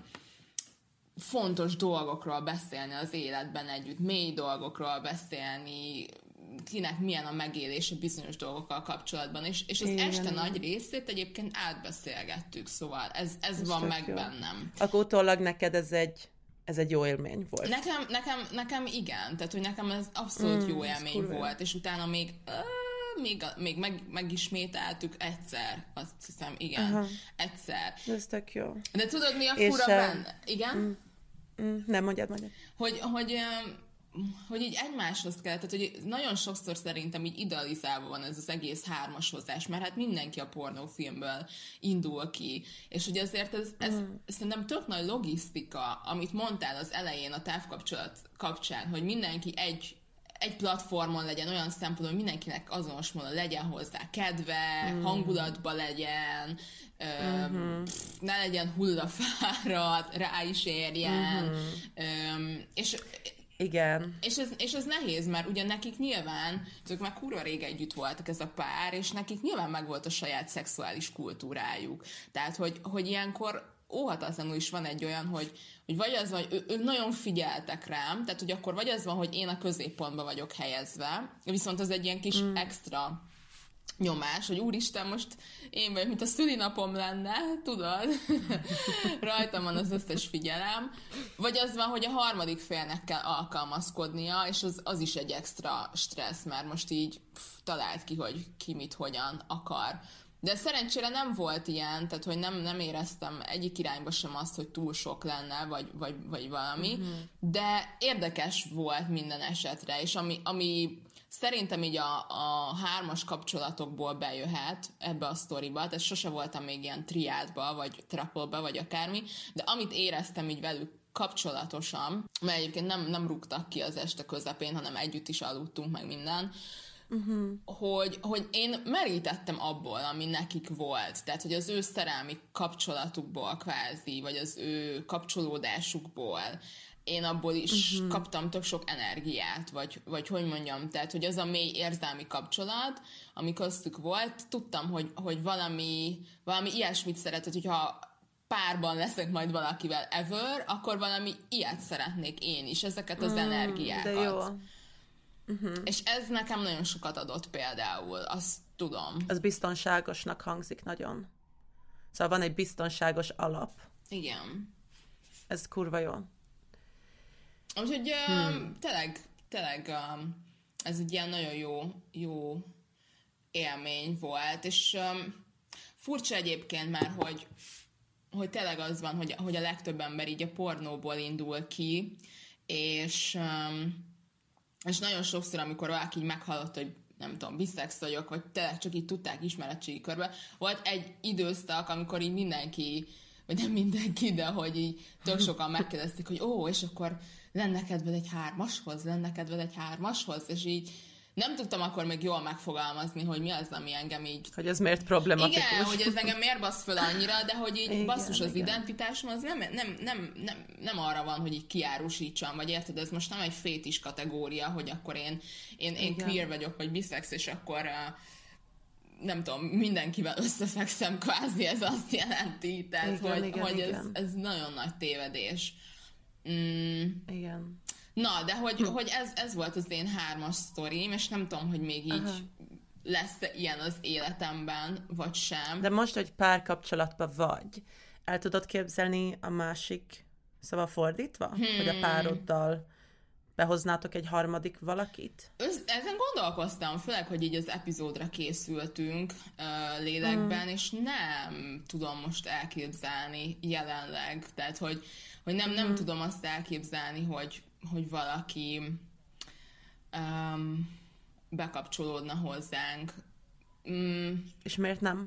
fontos dolgokról beszélni az életben együtt, mély dolgokról beszélni, kinek milyen a megélése bizonyos dolgokkal kapcsolatban, és, és az igen. este nagy részét egyébként átbeszélgettük, szóval ez, ez, ez van meg jó. bennem.
Akkor utólag neked ez egy, ez egy jó élmény volt.
Nekem, nekem, nekem igen, tehát hogy nekem ez abszolút mm, jó élmény volt, és utána még uh, még, még meg, megismételtük egyszer, azt hiszem, igen, aha. egyszer.
Ez tök jó.
De tudod, mi a fura benne? Igen?
Mm, mm, nem, mondjad, mondjad.
Hogy, hogy hogy így egymáshoz kell, tehát hogy nagyon sokszor szerintem így idealizálva van ez az egész hármasozás, mert hát mindenki a pornófilmből indul ki, és hogy azért ez, ez mm. szerintem tök nagy logisztika, amit mondtál az elején a távkapcsolat kapcsán, hogy mindenki egy egy platformon legyen olyan szempontból, hogy mindenkinek azonos módon legyen hozzá kedve, mm. hangulatba legyen, mm-hmm. pff, ne legyen hullafáradt, rá is érjen, mm-hmm. öm, és
igen.
És ez, és ez nehéz, mert ugye nekik nyilván, ők már kurva rég együtt voltak ez a pár, és nekik nyilván megvolt a saját szexuális kultúrájuk. Tehát, hogy, hogy ilyenkor óhatatlanul is van egy olyan, hogy, hogy vagy az van, hogy ő, ők nagyon figyeltek rám, tehát, hogy akkor vagy az van, hogy én a középpontba vagyok helyezve, viszont az egy ilyen kis mm. extra nyomás, hogy úristen, most én vagyok, mint a szülinapom lenne, tudod? Rajtam van az összes figyelem. Vagy az van, hogy a harmadik félnek kell alkalmazkodnia, és az, az is egy extra stressz, mert most így pff, talált ki, hogy ki mit, hogyan akar. De szerencsére nem volt ilyen, tehát hogy nem, nem éreztem egyik irányba sem azt, hogy túl sok lenne, vagy, vagy, vagy valami, mm-hmm. de érdekes volt minden esetre, és ami, ami szerintem így a, a hármas kapcsolatokból bejöhet ebbe a sztoriba, tehát sose voltam még ilyen triádba, vagy triple-be, vagy akármi, de amit éreztem így velük kapcsolatosan, mert egyébként nem, nem rúgtak ki az este közepén, hanem együtt is aludtunk, meg minden, uh-huh. hogy, hogy én merítettem abból, ami nekik volt. Tehát, hogy az ő szerelmi kapcsolatukból kvázi, vagy az ő kapcsolódásukból én abból is uh-huh. kaptam tök sok energiát, vagy, vagy hogy mondjam, tehát, hogy az a mély érzelmi kapcsolat, ami köztük volt, tudtam, hogy, hogy valami, valami ilyesmit szeretett, hogyha párban leszek majd valakivel ever, akkor valami ilyet szeretnék én is, ezeket az mm, energiákat.
De jó.
Uh-huh. És ez nekem nagyon sokat adott például, azt tudom.
Ez biztonságosnak hangzik nagyon. Szóval van egy biztonságos alap.
Igen.
Ez kurva jó.
Úgyhogy hmm. um, tényleg, tényleg um, ez egy ilyen nagyon jó, jó élmény volt, és um, furcsa egyébként már, hogy hogy tényleg az van, hogy, hogy a legtöbb ember így a pornóból indul ki, és, um, és nagyon sokszor, amikor valaki így meghallott, hogy nem tudom, biszex vagyok, vagy tényleg csak így tudták ismeretségi körbe, volt egy időszak, amikor így mindenki, vagy nem mindenki, de hogy így tök sokan megkérdezték, hogy ó, és akkor lenne kedved egy hármashoz, lenne kedved egy hármashoz, és így nem tudtam akkor még jól megfogalmazni, hogy mi az, ami engem így...
Hogy ez miért problematikus.
Igen, hogy ez engem miért basz föl annyira, de hogy így igen, basszus az igen. identitásom, az nem, nem, nem, nem, nem arra van, hogy így kiárusítsam, vagy érted, ez most nem egy fétis kategória, hogy akkor én, én, én queer vagyok, vagy biszex, és akkor nem tudom, mindenkivel összefekszem kvázi, ez azt jelenti. Tehát, igen, hogy, igen, hogy igen. Ez, ez nagyon nagy tévedés. Mm.
Igen.
Na, de hogy, hm. hogy ez, ez volt az én hármas sztorim, és nem tudom, hogy még így aha. lesz-e ilyen az életemben, vagy sem.
De most, hogy párkapcsolatban vagy, el tudod képzelni a másik, szóval fordítva? Hmm. Hogy a pároddal behoznátok egy harmadik valakit?
Öz, ezen gondolkoztam, főleg, hogy így az epizódra készültünk uh, lélekben, hmm. és nem tudom most elképzelni jelenleg. Tehát, hogy, hogy nem, nem hmm. tudom azt elképzelni, hogy hogy valaki um, bekapcsolódna hozzánk. Mm.
És miért nem?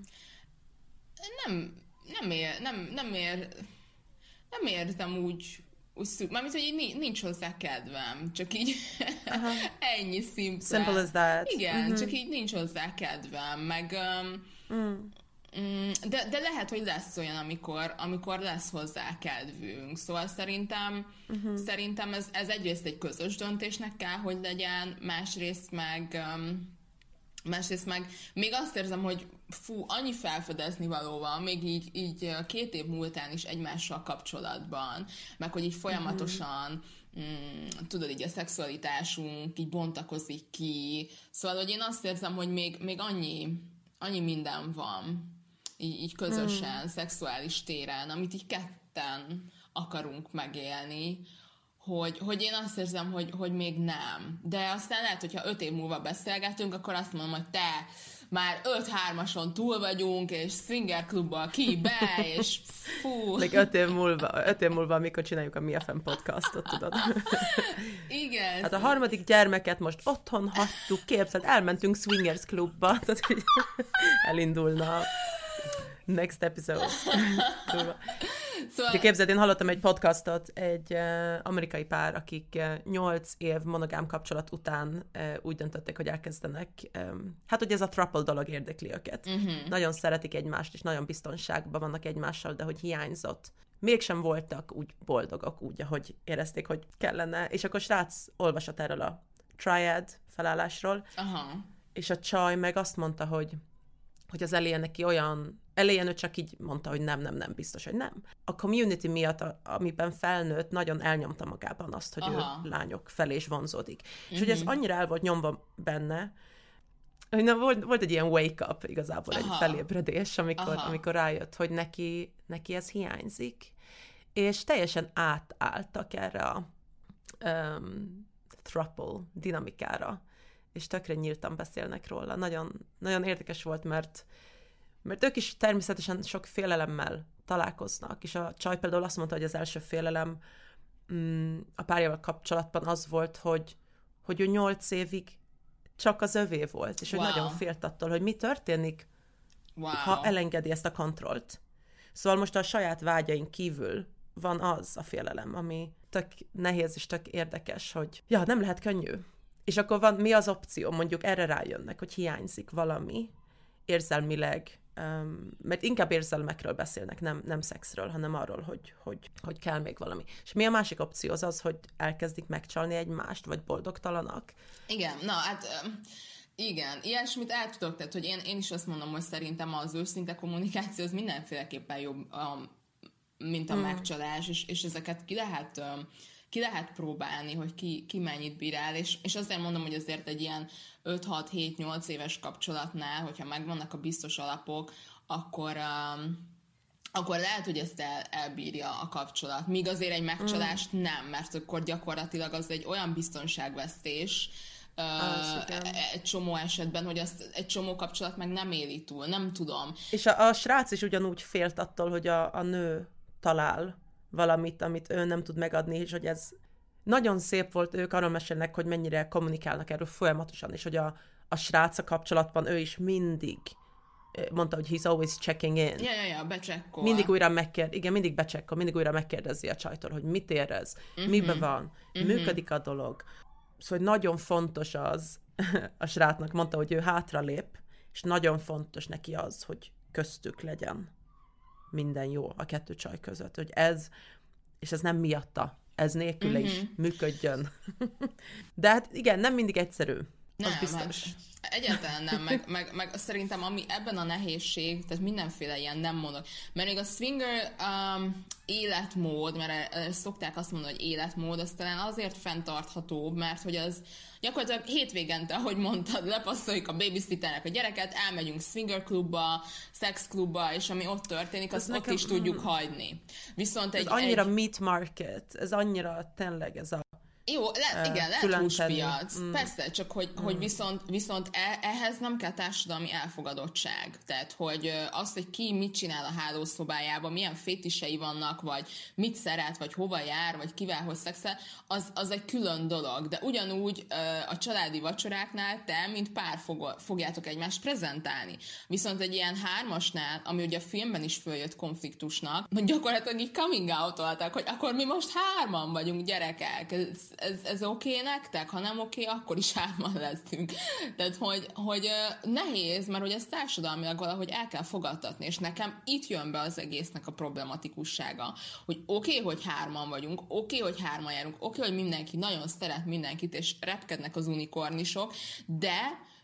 Nem, nem ér, nem, nem ér, nem érzem úgy, úgy szük, mármint, hogy így nincs hozzá kedvem, csak így ennyi szimple.
Simple as that.
Igen,
mm-hmm.
csak így nincs hozzá kedvem, meg um,
mm.
De, de lehet, hogy lesz olyan, amikor, amikor lesz hozzá kedvünk. Szóval szerintem, uh-huh. szerintem ez, ez egyrészt egy közös döntésnek kell, hogy legyen, másrészt meg, um, másrészt meg még azt érzem, hogy fú, annyi felfedezni való van, még így, így két év múltán is egymással kapcsolatban, meg hogy így folyamatosan uh-huh. mm, tudod, így a szexualitásunk így bontakozik ki. Szóval, hogy én azt érzem, hogy még, még annyi, annyi minden van, Így, így közösen, mm. szexuális téren, amit így ketten akarunk megélni, hogy, hogy én azt érzem, hogy, hogy még nem. De aztán lehet, hogyha öt év múlva beszélgetünk, akkor azt mondom, hogy te már öt hármason túl vagyunk, és swinger klubba ki, be, és fú.
Még öt év múlva, öt év múlva, amikor csináljuk a Mi F M podcastot, tudod.
Igen.
Hát a harmadik gyermeket most otthon hagytuk, képzeld, elmentünk swingers klubba, tehát elindulna next episode. Szóval... De képzeld, én hallottam egy podcastot, egy uh, amerikai pár, akik nyolc uh, év monogám kapcsolat után uh, úgy döntöttek, hogy elkezdenek, um, hát hogy ez a throuple dolog érdekli őket. Uh-huh. Nagyon szeretik egymást, és nagyon biztonságban vannak egymással, de hogy hiányzott. Mégsem voltak úgy boldogok, úgy, ahogy érezték, hogy kellene. És akkor srác olvasott erről a triad felállásról, uh-huh. és a csaj meg azt mondta, hogy hogy az elején neki olyan, elején ő csak így mondta, hogy nem, nem, nem, biztos, hogy nem. A community miatt, a, amiben felnőtt, nagyon elnyomta magában azt, hogy aha. ő lányok felé is vonzódik. Uh-huh. És hogy ez annyira el volt nyomva benne, hogy na, volt, volt egy ilyen wake-up, igazából aha. egy felébredés, amikor, amikor rájött, hogy neki, neki ez hiányzik. És teljesen átálltak erre a um, throuple dinamikára. És tökre nyíltan beszélnek róla. Nagyon, nagyon érdekes volt, mert, mert ők is természetesen sok félelemmel találkoznak, és a csaj például azt mondta, hogy az első félelem mm, a párjával kapcsolatban az volt, hogy, hogy ő nyolc évig csak az övé volt, és
wow.
hogy nagyon félt attól, hogy mi történik,
wow.
ha elengedi ezt a kontrollt. Szóval most a saját vágyain kívül van az a félelem, ami tök nehéz és tök érdekes, hogy ja, nem lehet könnyű. És akkor van, mi az opció? Mondjuk erre rájönnek, hogy hiányzik valami érzelmileg, um, mert inkább érzelmekről beszélnek, nem, nem szexről, hanem arról, hogy, hogy, hogy kell még valami. És mi a másik opció? Az az, hogy elkezdik megcsalni egymást, vagy boldogtalanak?
Igen, na hát... Um... Igen, ilyesmit el tudok, tehát hogy én, én is azt mondom, hogy szerintem az őszinte kommunikáció az mindenféleképpen jobb, um, mint a hmm. megcsalás, és, és ezeket ki lehet, um, ki lehet próbálni, hogy ki, ki mennyit bírál, és, és azért mondom, hogy azért egy ilyen öt hat hét nyolc éves kapcsolatnál, hogyha megvannak a biztos alapok, akkor... Um, akkor lehet, hogy ezt el, elbírja a kapcsolat. Míg azért egy megcsalást mm. nem, mert akkor gyakorlatilag az egy olyan biztonságvesztés, Uh, egy csomó esetben, hogy azt egy csomó kapcsolat meg nem éli túl, nem tudom.
És a, a srác is ugyanúgy félt attól, hogy a, a nő talál valamit, amit ő nem tud megadni, és hogy ez nagyon szép volt, ők arról mesélnek, hogy mennyire kommunikálnak erről folyamatosan, és hogy a, a srác a kapcsolatban ő is mindig mondta, hogy he's always checking in.
Ja, ja, ja, becsekkol.
Mindig újra megkérdezi, igen, mindig becsekkol, mindig újra megkérdezi a csajtól, hogy mit érez, uh-huh. miben van, uh-huh. működik a dolog. Szóval nagyon fontos az, a srácnak mondta, hogy ő hátralép, és nagyon fontos neki az, hogy köztük legyen minden jó a kettő csaj között, hogy ez, és ez nem miatta, ez nélküle uh-huh. is működjön. De hát igen, nem mindig egyszerű,
nem,
az biztos.
Hát egyáltalán nem, meg, meg, meg szerintem ami ebben a nehézség, tehát mindenféle ilyen nem mondok, mert még a swinger um, életmód, mert e, e, szokták azt mondani, hogy életmód, az talán azért fenntarthatóbb, mert hogy az gyakorlatilag hétvégente, ahogy mondtad, lepasszoljuk a babysitternek a gyereket, elmegyünk swinger klubba, sex klubba, és ami ott történik, azt ott is tudjuk hagyni. Viszont egy,
ez annyira
egy...
meat market, ez annyira tényleg ez a
Jó, le, igen, lehet húspiac, mm. persze, csak hogy, mm. hogy viszont, viszont e, ehhez nem kell társadalmi elfogadottság. Tehát, hogy az, hogy ki mit csinál a hálószobájában, milyen fétisei vannak, vagy mit szeret, vagy hova jár, vagy kivel hoz szexel, az, az egy külön dolog. De ugyanúgy a családi vacsoráknál te, mint pár fog, fogjátok egymást prezentálni. Viszont egy ilyen hármasnál, ami ugye a filmben is följött konfliktusnak, hogy gyakorlatilag így coming out-olták, hogy akkor mi most hárman vagyunk gyerekek, ez, ez oké okay nektek? Ha nem oké, okay, akkor is hárman leszünk. Tehát, hogy, hogy nehéz, mert hogy ezt társadalmilag valahogy el kell fogadtatni, és nekem itt jön be az egésznek a problematikussága, hogy oké, okay, hogy hárman vagyunk, oké, okay, hogy hárman járunk, oké, okay, hogy mindenki nagyon szeret mindenkit, és repkednek az unikornisok, de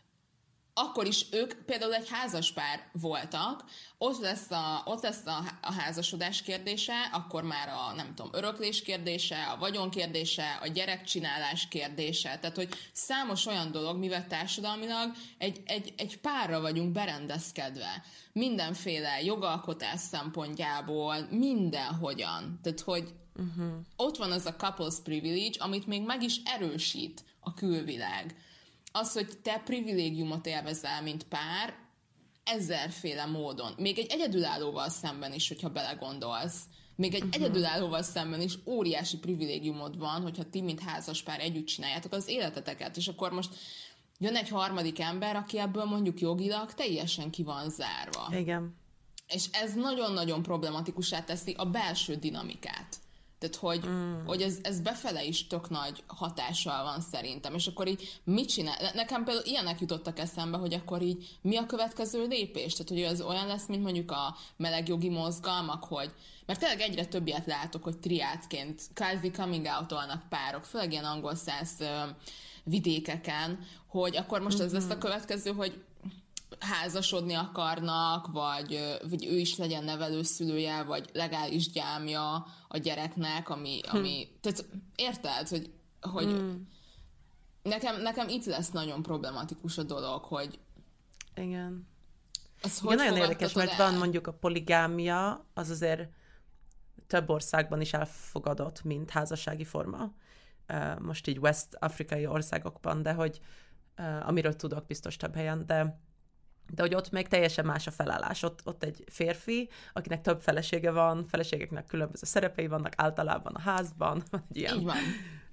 akkor is ők például egy házaspár voltak, ott lesz, a, ott lesz a, a házasodás kérdése, akkor már a, nem tudom, öröklés kérdése, a vagyon kérdése, a gyerekcsinálás kérdése, tehát, hogy számos olyan dolog, mivel társadalmilag egy, egy, egy párra vagyunk berendezkedve. Mindenféle jogalkotás szempontjából, mindenhogyan. Tehát, hogy uh-huh. ott van az a couples privilege, amit még meg is erősít a külvilág. Az, hogy te privilégiumot élvezel, mint pár, ezerféle módon. Még egy egyedülállóval szemben is, hogyha belegondolsz. Még egy uh-huh. egyedülállóval szemben is óriási privilégiumod van, hogyha ti, mint házaspár együtt csináljátok az életeteket. És akkor most jön egy harmadik ember, aki ebből mondjuk jogilag teljesen ki van zárva.
Igen.
És ez nagyon-nagyon problematikussá teszi a belső dinamikát. Tehát, hogy, mm. hogy ez, ez befele is tök nagy hatással van szerintem. És akkor így mit csinál? Nekem például ilyenek jutottak eszembe, hogy akkor így mi a következő lépés? Tehát, hogy az olyan lesz, mint mondjuk a melegjogi mozgalmak, hogy... Mert tényleg egyre többiet látok, hogy triádként kvázi coming out-olnak párok, főleg ilyen angol száz vidékeken, hogy akkor most mm-hmm. ez lesz a következő, hogy házasodni akarnak, vagy, vagy ő is legyen nevelőszülője, vagy legális gyámja a gyereknek, ami... ami hm. Tehát érted, hogy, hogy mm. nekem, nekem itt lesz nagyon problematikus a dolog, hogy...
Igen.
Az
Igen, nagyon érdekes, mert el? van mondjuk a poligámia, az azért több országban is elfogadott, mint házassági forma. Most így west-afrikai országokban, de hogy amiről tudok biztos több helyen, de De hogy ott még teljesen más a felállás. Ott, ott egy férfi, akinek több felesége van, feleségeknek különböző szerepei vannak általában a házban. Ilyen,
Így van.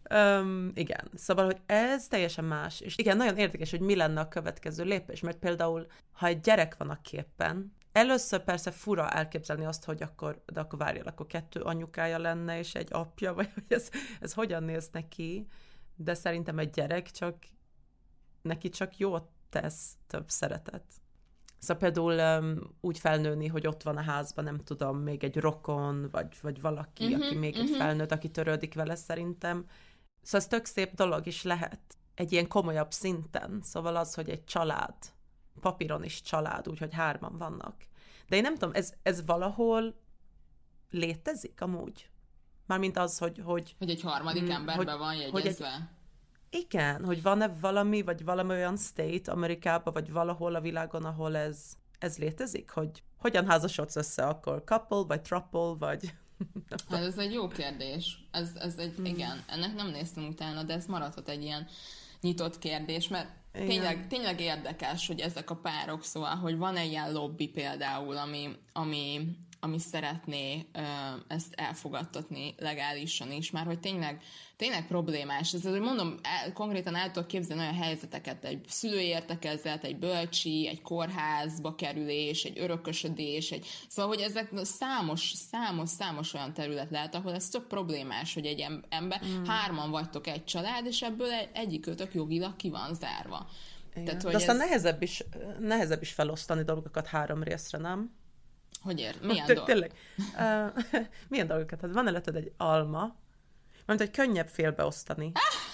Um, igen, szóval, hogy ez teljesen más, és igen, nagyon érdekes, hogy mi lenne a következő lépés, mert például, ha egy gyerek van a képen, először persze fura elképzelni azt, hogy akkor, de akkor várjál, akkor kettő anyukája lenne, és egy apja, vagy hogy ez, ez hogyan néz neki, de szerintem egy gyerek csak, neki csak jót tesz több szeretet. Szóval például um, úgy felnőni, hogy ott van a házban, nem tudom, még egy rokon, vagy, vagy valaki, uh-huh, aki még uh-huh. egy felnőtt, aki törődik vele szerintem. Szóval ez tök szép dolog is lehet egy ilyen komolyabb szinten. Szóval az, hogy egy család, papíron is család, úgyhogy hárman vannak. De én nem tudom, ez, ez valahol létezik amúgy? Mármint az, hogy... Hogy,
hogy egy harmadik mm, emberben hogy, van jegyezve?
Egy, igen, hogy van-e valami, vagy valami olyan state Amerikában, vagy valahol a világon, ahol ez, ez létezik? Hogy hogyan házasodsz össze akkor? Couple, vagy throuple, vagy...
Hát ez egy jó kérdés. Ez, ez egy, hmm. igen, ennek nem néztem utána, de ez maradhat egy ilyen nyitott kérdés, mert tényleg, tényleg érdekes, hogy ezek a párok, szóval, hogy van egy ilyen lobby például, ami, ami, ami szeretné uh, ezt elfogadtatni legálisan is, már hogy tényleg, tényleg problémás. Ez, hogy mondom, el, konkrétan el tudok képzelni olyan helyzeteket, egy szülőértekezlet, egy bölcsi, egy kórházba kerülés, egy örökösödés, egy... szóval, hogy ezek számos, számos, számos olyan terület lehet, ahol ez tök problémás, hogy egy ember, mm. hárman vagytok egy család, és ebből egyikőtök jogilag ki van zárva.
Tehát, hogy de aztán ez... nehezebb, is, nehezebb is felosztani dolgokat három részre, nem?
Hogy ér? Milyen dolgok?
Tényleg. Uh, milyen dolgokat? Hát van előtted egy alma, mert hogy könnyebb félbeosztani.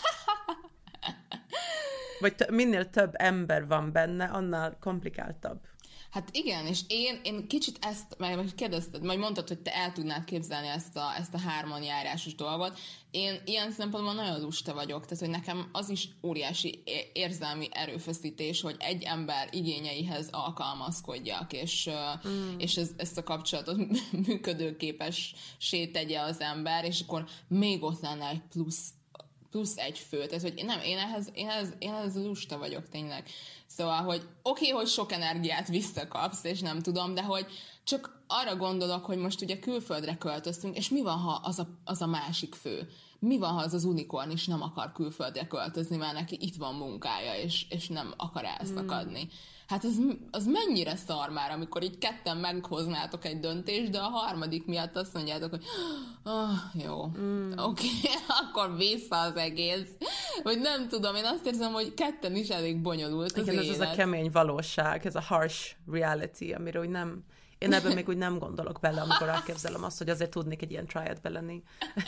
Vagy t- minél több ember van benne, annál komplikáltabb.
Hát igen, és én, én kicsit ezt, majd kérdezted, majd mondtad, hogy te el tudnád képzelni ezt a, ezt a hárman járásos dolgot. Én ilyen szempontból nagyon lusta vagyok, tehát hogy nekem az is óriási érzelmi erőfeszítés, hogy egy ember igényeihez alkalmazkodjak, és, mm. és ez, ezt a kapcsolatot működőképessé tegye az ember, és akkor még ott lenne egy plusz plusz egy fő. Tehát, hogy nem, én ehhez, én ehhez, én ehhez lusta vagyok tényleg. Szóval, hogy oké, okay, hogy sok energiát visszakapsz, és nem tudom, de hogy csak arra gondolok, hogy most ugye külföldre költöztünk, és mi van, ha az a, az a másik fő? Mi van, ha az az unikorn is nem akar külföldre költözni, mert neki itt van munkája, és, és nem akar elszakadni? Hmm. Hát az, az mennyire szar már, amikor így ketten meghoznátok egy döntést, de a harmadik miatt azt mondjátok, hogy oh, jó, mm. oké, okay, akkor vissza az egész. Vagy nem tudom, én azt érzem, hogy ketten is elég bonyolult az
igen,
élet.
ez az a kemény valóság, ez a harsh reality, amiről úgy nem... Én ebben még úgy nem gondolok bele, amikor elképzelem azt, hogy azért tudnék egy ilyen triadbe lenni.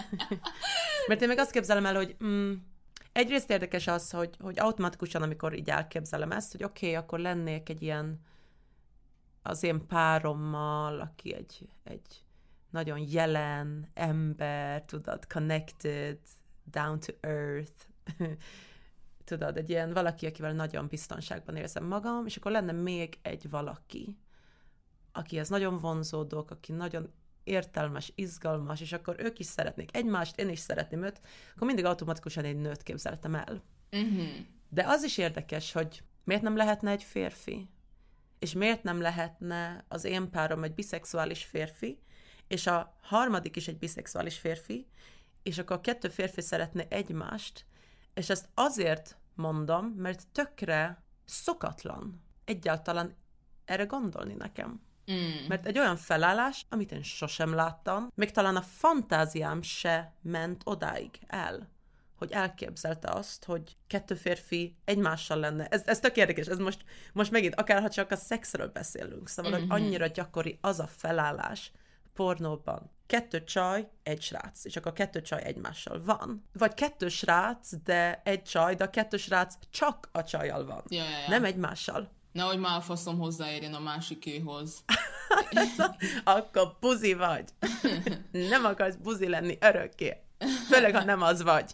Mert én még azt képzelem el, hogy... Mm, egyrészt érdekes az, hogy, hogy automatikusan, amikor így elképzelem ezt, hogy oké, okay, akkor lennék egy ilyen az én párommal, aki egy, egy nagyon jelen ember, tudod, connected, down to earth, tudod, egy ilyen valaki, akivel nagyon biztonságban érzem magam, és akkor lenne még egy valaki, akihez nagyon vonzódok, aki nagyon értelmes, izgalmas, és akkor ők is szeretnék egymást, én is szeretném őt, akkor mindig automatikusan egy nőt képzeltem el. Uh-huh. De az is érdekes, hogy miért nem lehetne egy férfi? És miért nem lehetne az én párom egy biszexuális férfi, és a harmadik is egy biszexuális férfi, és akkor a kettő férfi szeretne egymást, és ezt azért mondom, mert tökre szokatlan egyáltalán erre gondolni nekem. Mm. Mert egy olyan felállás, amit én sosem láttam, még talán a fantáziám se ment odáig el, hogy elképzelte azt, hogy kettő férfi egymással lenne. Ez, ez tök érdekes, ez most, most megint, akárha csak a szexről beszélünk, szóval, mm-hmm. hogy annyira gyakori az a felállás pornóban. Kettő csaj, egy srác, és akkor kettő csaj egymással van. Vagy kettő srác, de egy csaj, de a kettő srác csak a csajjal van.
Ja, ja, ja.
Nem egymással.
Nehogy már a faszom hozzáérjen a másikéhoz.
Akkor buzi vagy. Nem akarsz buzi lenni örökké. Főleg, ha nem az vagy.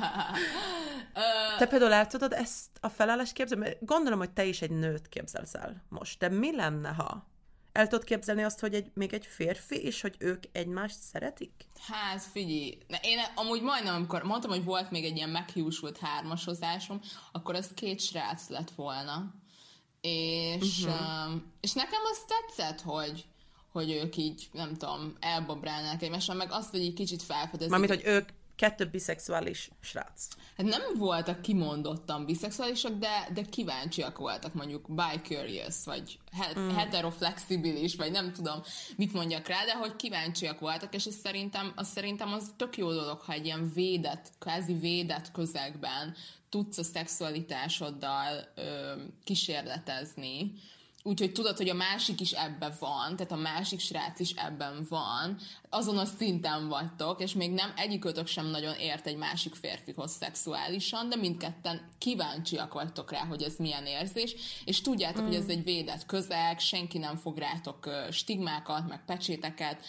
Te például el tudod ezt a felállást képzelni? Gondolom, hogy te is egy nőt képzelsz el most. De mi lenne, ha el tudod képzelni azt, hogy egy, még egy férfi, és hogy ők egymást szeretik?
Hát figyelj, én amúgy majdnem, amikor mondtam, hogy volt még egy ilyen meghiúsult hármasozásom, akkor az két srác lett volna. És, uh-huh. um, és nekem az tetszett, hogy, hogy ők így, nem tudom, elbabrálnák egymással, meg azt, hogy így kicsit felfedezik.
Mármint, hogy ők kettő biszexuális srác.
Hát nem voltak kimondottan biszexuálisak, de, de kíváncsiak voltak, mondjuk bi-curious, vagy he- mm. heteroflexibilis, vagy nem tudom, mit mondjak rá, de hogy kíváncsiak voltak, és ez szerintem, az szerintem az tök jó dolog, ha egy ilyen védett, kvázi védett közegben tudsz a szexualitásoddal ö, kísérletezni, úgyhogy tudod, hogy a másik is ebben van, tehát a másik srác is ebben van, azonos szinten vagytok, és még nem egyikőtök sem nagyon ért egy másik férfihoz szexuálisan, de mindketten kíváncsiak vagytok rá, hogy ez milyen érzés, és tudjátok, mm. hogy ez egy védett közeg, senki nem fog rátok stigmákat, meg pecséteket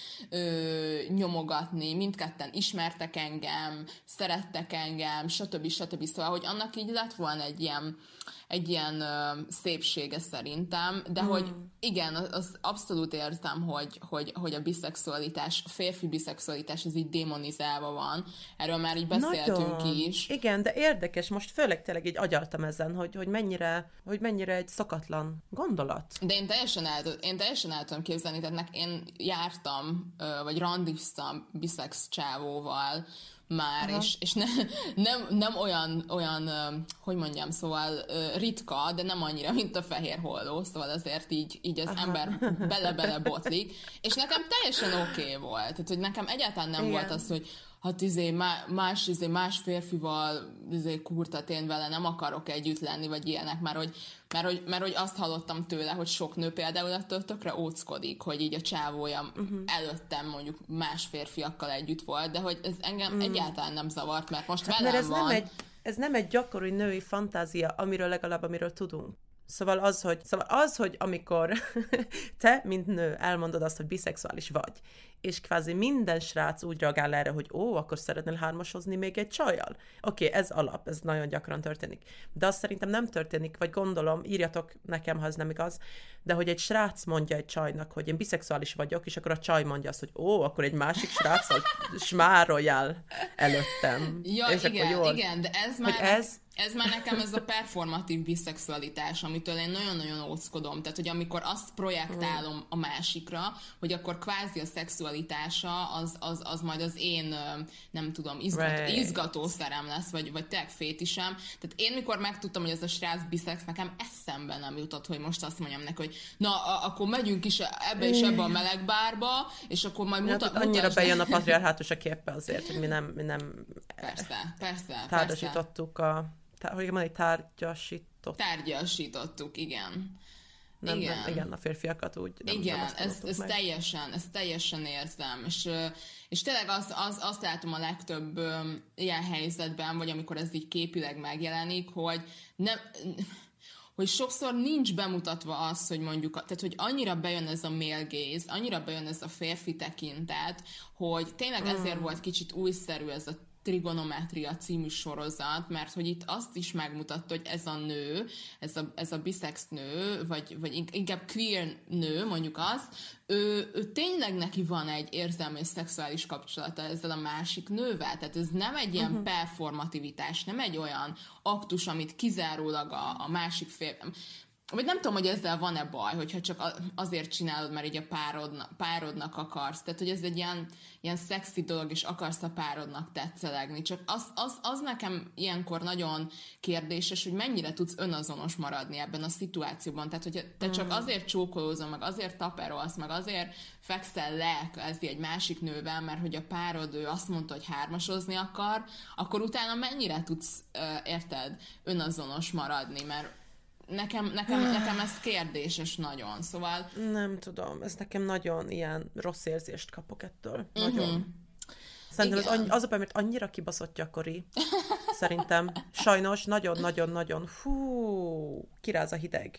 ö, nyomogatni, mindketten ismertek engem, szerettek engem, stb. stb. Szóval, hogy annak így lett volna egy ilyen egy ilyen ö, szépsége szerintem, de mm. hogy igen, az, az abszolút értem, hogy, hogy, hogy a biszexualitás, a férfi biszexualitás, ez így démonizálva van. Erről már így beszéltünk Nagyon. is.
Igen, de érdekes, most főleg tényleg így agyaltam ezen, hogy, hogy, mennyire, hogy mennyire egy szokatlan gondolat.
De én teljesen el, én teljesen el tudom képzelni, tehát én jártam, vagy randiztam biszex csávóval, már, Aha. és, és ne, nem, nem olyan, olyan, hogy mondjam, szóval ritka, de nem annyira, mint a fehér holló, szóval azért így, így az Aha. ember bele-bele botlik, és nekem teljesen oké okay volt, tehát hogy nekem egyáltalán nem Igen. volt az, hogy hát izé, más, izé, más férfival izé, kurtat én vele nem akarok együtt lenni, vagy ilyenek, mert hogy, mert, hogy, mert hogy azt hallottam tőle, hogy sok nő például attól tökre óckodik, hogy így a csávója uh-huh. előttem mondjuk más férfiakkal együtt volt, de hogy ez engem uh-huh. egyáltalán nem zavart, mert most hát, velem
mert ez
van.
Nem egy, ez nem egy gyakori női fantázia, amiről legalább, amiről tudunk. Szóval az, hogy, szóval az, hogy amikor te, mint nő, elmondod azt, hogy biszexuális vagy, és kvázi minden srác úgy reagál erre, hogy ó, akkor szeretnél hármasozni még egy csajjal. Oké, okay, ez alap, ez nagyon gyakran történik. De azt szerintem nem történik, vagy gondolom, írjatok nekem, ha ez nem igaz, de hogy egy srác mondja egy csajnak, hogy én biszexuális vagyok, és akkor a csaj mondja azt, hogy ó, akkor egy másik sráccal smároljál előttem.
Ja, és igen, akkor jól, igen, de ez már...
ez,
Ez már nekem ez a performatív biszexualitás, amitől én nagyon-nagyon óckodom. Tehát, hogy amikor azt projektálom a másikra, hogy akkor kvázi a szexualitása az, az, az majd az én, nem tudom, izgat, right. izgatószerem lesz, vagy, vagy tényleg fétisem. Tehát én mikor megtudtam, hogy ez a srác biszex, nekem eszembe nem jutott, hogy most azt mondjam neki, hogy na, a, akkor megyünk is ebbe és ebbe a melegbárba, és akkor majd mutat,
mutasd. Annyira bejön a patriarhátus a képbe azért, hogy mi nem, mi nem
persze, persze,
tárgyasítottuk a hogy mondani, tárgyasítottuk.
Tárgyasítottuk, igen.
Nem,
igen.
Nem, igen, a férfiakat úgy nem
Igen, ezt ez teljesen, ez teljesen érzem, és, és tényleg azt, az, azt látom a legtöbb ilyen helyzetben, vagy amikor ez így képileg megjelenik, hogy nem... hogy sokszor nincs bemutatva az, hogy mondjuk, tehát hogy annyira bejön ez a male gaze, annyira bejön ez a férfi tekintet, hogy tényleg ezért mm. volt kicsit újszerű ez a Trigonometria című sorozat, mert hogy itt azt is megmutatta, hogy ez a nő, ez a, ez a biszex nő, vagy, vagy inkább queer nő, mondjuk azt, ő, ő tényleg neki van egy érzelmi és szexuális kapcsolata ezzel a másik nővel, tehát ez nem egy ilyen uh-huh. performativitás, nem egy olyan aktus, amit kizárólag a, a másik fél... Vagy nem tudom, hogy ezzel van-e baj, hogyha csak azért csinálod, mert így a párodna, párodnak akarsz. Tehát, hogy ez egy ilyen, ilyen szexi dolog, és akarsz a párodnak tetszelegni. Csak az, az, az nekem ilyenkor nagyon kérdéses, hogy mennyire tudsz önazonos maradni ebben a szituációban. Tehát, hogyha te csak azért csókolózol, meg azért taperolsz, meg azért fekszel le kvázi egy másik nővel, mert hogy a párod ő azt mondta, hogy hármasozni akar, akkor utána mennyire tudsz, érted, önazonos maradni, mert Nekem, nekem, nekem ez kérdéses nagyon, szóval...
Nem tudom, ez nekem nagyon ilyen rossz érzést kapok ettől. Nagyon. Uh-huh. Szerintem az, annyi, az a baj, mert annyira kibaszott gyakori. Szerintem. Sajnos nagyon-nagyon-nagyon hú, kiráz a hideg.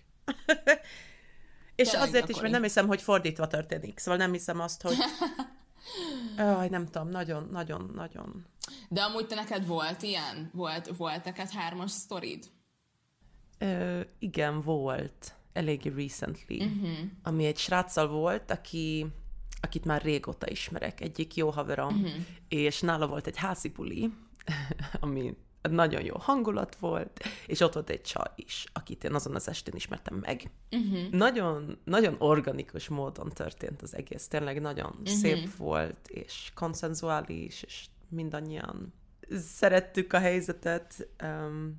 És Tényleg azért gyakori. Is, mert nem hiszem, hogy fordítva történik. Szóval nem hiszem azt, hogy... Aj, nem tudom, nagyon-nagyon-nagyon...
De amúgy te neked volt ilyen? Volt, volt neked hármas sztorid?
Ö, igen, volt. Eléggé recently. Uh-huh. Ami egy sráccal volt, aki, akit már régóta ismerek. Egyik jó haverom. Uh-huh. És nála volt egy házi buli, ami nagyon jó hangulat volt, és ott volt egy csaj is, akit én azon az estén ismertem meg. Uh-huh. Nagyon, nagyon organikus módon történt az egész. Tényleg nagyon uh-huh. szép volt, és konszenzuális, és mindannyian szerettük a helyzetet, um,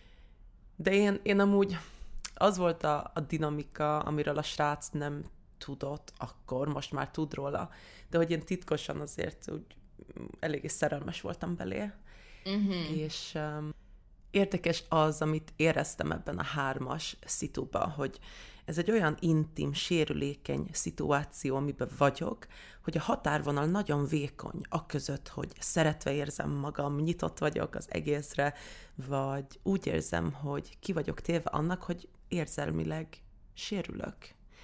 de én, én amúgy az volt a, a dinamika, amiről a srác nem tudott akkor, most már tud róla, de hogy én titkosan azért úgy eléggé szerelmes voltam belé. Uh-huh. És um, érdekes az, amit éreztem ebben a hármas szituban, hogy ez egy olyan intim, sérülékeny szituáció, amiben vagyok, hogy a határvonal nagyon vékony, aközött, hogy szeretve érzem magam, nyitott vagyok az egészre, vagy úgy érzem, hogy ki vagyok téve annak, hogy érzelmileg sérülök.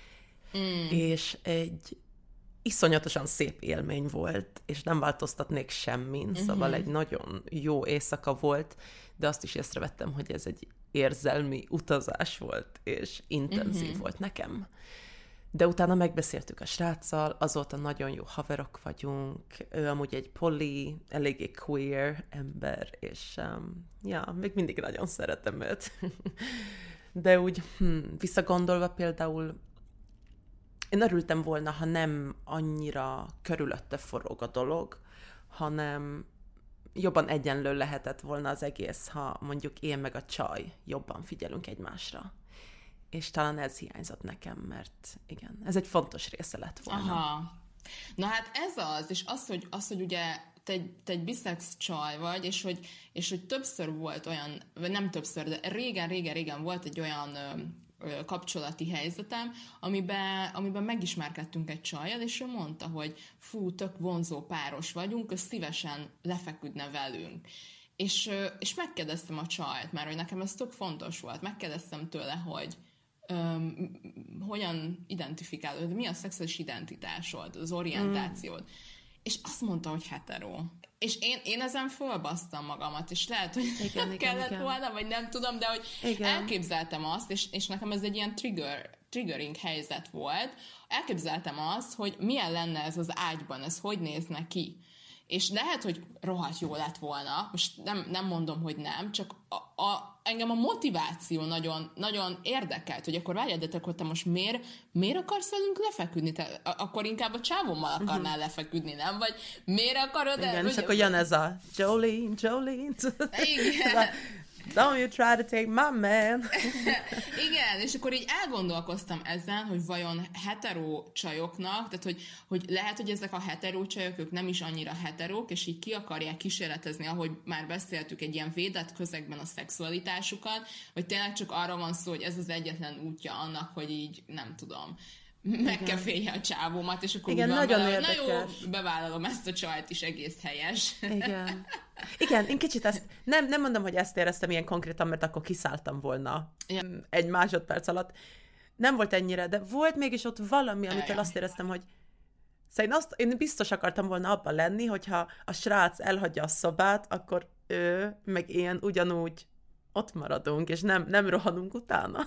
Mm. És egy iszonyatosan szép élmény volt, és nem változtatnék semmin, mm-hmm. szóval egy nagyon jó éjszaka volt, de azt is észrevettem, hogy ez egy érzelmi utazás volt, és intenzív mm-hmm. volt nekem. De utána megbeszéltük a sráccal, azóta nagyon jó haverok vagyunk, ő amúgy egy poli, eléggé queer ember, és um, ja, még mindig nagyon szeretem őt. De úgy hm, visszagondolva például én örültem volna, ha nem annyira körülötte forog a dolog, hanem jobban egyenlő lehetett volna az egész, ha mondjuk én meg a csaj jobban figyelünk egymásra. És talán ez hiányzott nekem, mert igen, ez egy fontos része lett volna. Aha.
Na hát ez az, és az, hogy, az, hogy ugye te egy, te egy biszex csaj vagy, és hogy, és hogy többször volt olyan, vagy nem többször, de régen, régen, régen volt egy olyan ö, ö, kapcsolati helyzetem, amiben, amiben megismerkedtünk egy csajjal, és ő mondta, hogy fú, tök vonzó páros vagyunk, ő szívesen lefeküdne velünk. És, ö, és megkérdeztem a csajt, mert hogy nekem ez tök fontos volt, megkérdeztem tőle, hogy Um, hogyan identifikálod, mi a szexuális identitásod, az orientációd. Mm. És azt mondta, hogy hetero. És én, én ezen fölbasztam magamat, és lehet, hogy igen, nem igen, kellett igen. volna, vagy nem tudom, de hogy igen. elképzeltem azt, és, és nekem ez egy ilyen trigger, triggering helyzet volt, elképzeltem azt, hogy milyen lenne ez az ágyban, ez hogy nézne ki. És lehet, hogy rohadt jó lett volna, most nem, nem mondom, hogy nem, csak a, a, engem a motiváció nagyon, nagyon érdekelt, hogy akkor várjad, de akkor te most miért, miért akarsz velünk lefeküdni? Te, akkor inkább a csávommal akarnál uh-huh. lefeküdni, nem? Vagy miért akarod...
Igen,
el,
és
vagy,
akkor jön ez a Jolene, Jolene.
Igen.
Don't you try to take my man.
Igen, és akkor így elgondolkoztam ezen, hogy vajon hetero csajoknak, tehát hogy, hogy lehet, hogy ezek a hetero csajok, ők nem is annyira heterók, és így ki akarják kísérletezni, ahogy már beszéltük, egy ilyen védett közegben a szexualitásukat, vagy tényleg csak arra van szó, hogy ez az egyetlen útja annak, hogy így, nem tudom, meg igen. kell félje a csávómat, és akkor
igen,
úgy van
nagyon
vele,
érdekes.
Na jó, bevállalom ezt a csajt is, egész helyes.
Igen. Igen, én kicsit ezt, nem, nem mondom, hogy ezt éreztem ilyen konkrétan, mert akkor kiszálltam volna ja. egy másodperc alatt. Nem volt ennyire, de volt mégis ott valami, amitől azt éreztem, hogy szóval én, azt, én biztos akartam volna abban lenni, hogyha a srác elhagyja a szobát, akkor ő, meg én ugyanúgy ott maradunk, és nem, nem rohanunk utána.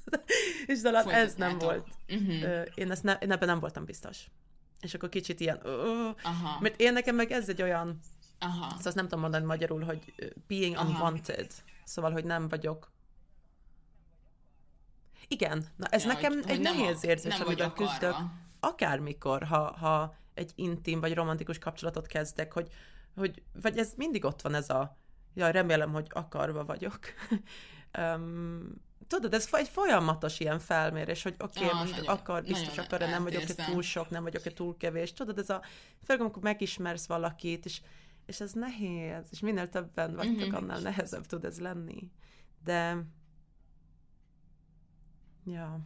És talán ez nem volt. Uh-huh. Én, ezt ne, én ebben nem voltam biztos. És akkor kicsit ilyen, uh, mert én nekem meg ez egy olyan, aha. szóval azt nem tudom mondani magyarul, hogy being aha. unwanted. Szóval, hogy nem vagyok. Igen, na ez ja, nekem hogy, egy hogy nehéz érzés, amiben küzdök. Akármikor, ha, ha egy intim vagy romantikus kapcsolatot kezdek, hogy, hogy, vagy ez mindig ott van ez a ja, remélem, hogy akarva vagyok. um, tudod, ez egy folyamatos ilyen felmérés, hogy oké, okay, ja, most nagyon, akar, biztos akar, nem vagyok-e túl sok, nem vagyok-e túl kevés. Tudod, ez a, főleg amikor megismersz valakit, és, és ez nehéz, és minél többen vagytok, uh-huh. annál nehezebb tud ez lenni. De ja.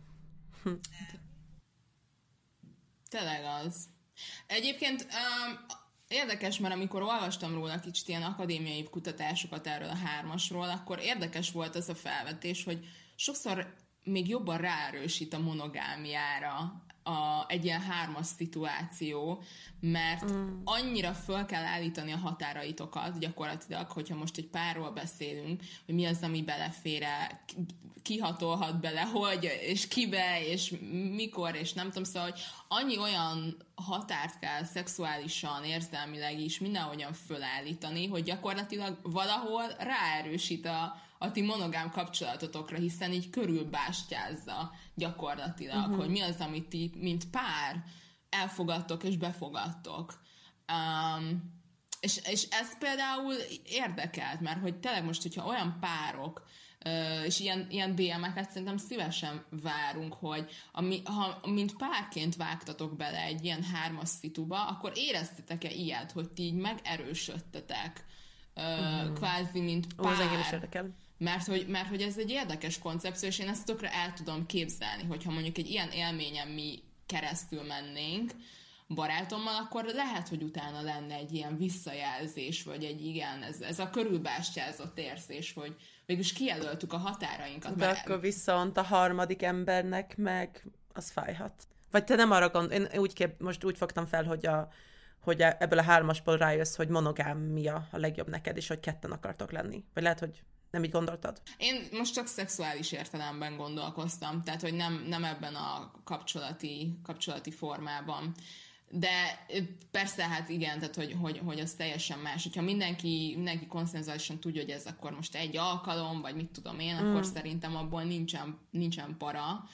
Tényleg az. Egyébként um, érdekes, mert amikor olvastam róla kicsit ilyen akadémiai kutatásokat erről a hármasról, akkor érdekes volt az a felvetés, hogy sokszor még jobban ráerősít a monogámiára a, egy ilyen hármas szituáció, mert mm. annyira föl kell állítani a határaitokat gyakorlatilag, hogyha most egy párról beszélünk, hogy mi az, ami belefér-e, kihatolhat bele, hogy, és kibe, és mikor, és nem tudom, szóval, hogy annyi olyan határt kell szexuálisan, érzelmileg is mindenhogyan fölállítani, hogy gyakorlatilag valahol ráerősít a, a ti monogám kapcsolatotokra, hiszen így körülbástyázza gyakorlatilag, uh-huh. hogy mi az, amit ti, mint pár elfogadtok és befogadtok. Um, És, és ez például érdekelt, mert hogy tényleg most, hogyha olyan párok, és ilyen, ilyen dé em-eket szerintem szívesen várunk, hogy ami, ha mint párként vágtatok bele egy ilyen hármas szituba, akkor éreztetek-e ilyet, hogy ti így megerősödtetek, mm. kvázi, mint pár?
Ó, az engem is érdekel.
Mert hogy, mert hogy ez egy érdekes koncepció, és én ezt tökre el tudom képzelni, hogyha mondjuk egy ilyen élményen mi keresztül mennénk barátommal, akkor lehet, hogy utána lenne egy ilyen visszajelzés, vagy egy igen, ez, ez a körülbástyázott érzés, hogy végülis kijelöltük a határainkat.
De
mert...
akkor viszont a harmadik embernek meg az fájhat. Vagy te nem arra gondol, én úgy kép, most úgy fogtam fel, hogy, a, hogy ebből a hármasból rájössz, hogy monogámia a legjobb neked, és hogy ketten akartok lenni. Vagy lehet, hogy nem így gondoltad?
Én most csak szexuális értelemben gondolkoztam, tehát, hogy nem, nem ebben a kapcsolati, kapcsolati formában. De persze, hát igen, tehát, hogy, hogy, hogy az teljesen más. Hogyha mindenki, mindenki konszenzuálisan tudja, hogy ez akkor most egy alkalom, vagy mit tudom én, mm. akkor szerintem abból nincsen, nincsen para.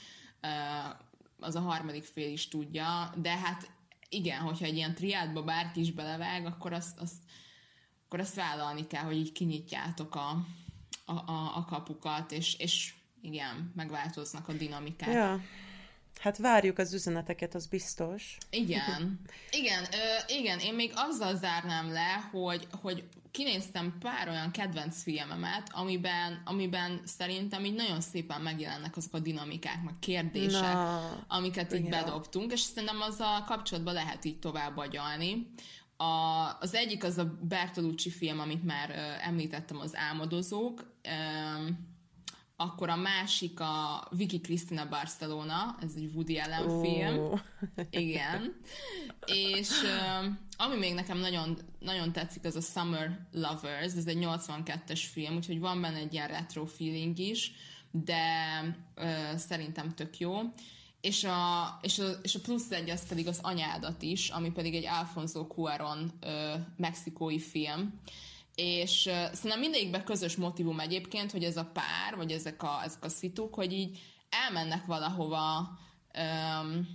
Az a harmadik fél is tudja, de hát igen, hogyha egy ilyen triádba bárki is belevág, akkor azt, azt, akkor azt vállalni kell, hogy így kinyitjátok a, a, a, a kapukat, és, és igen, megváltoznak a dinamikák.
Ja. Hát várjuk az üzeneteket, az biztos.
Igen. Igen, ö, igen, én még azzal zárnám le, hogy, hogy kinéztem pár olyan kedvenc filmemet, amiben, amiben szerintem így nagyon szépen megjelennek azok a dinamikák, meg kérdések, Na, amiket így igen. bedobtunk, és szerintem azzal kapcsolatban lehet így tovább agyalni. A, az egyik az a Bertolucci film, amit már ö, említettem, az Álmodozók, ö, akkor a másik a Vicky Cristina Barcelona, ez egy Woody Allen oh. film. Igen. És uh, ami még nekem nagyon, nagyon tetszik, az a Summer Lovers, ez egy nyolcvankettes film, úgyhogy van benne egy ilyen retro feeling is, de uh, szerintem tök jó. És a, és, a, és a plusz egy, az pedig az Anyádat is, ami pedig egy Alfonso Cuarón uh, mexikói film. És uh, szerintem mindegyikben közös motivum egyébként, hogy ez a pár, vagy ezek a, ezek a szituk, hogy így elmennek valahova um,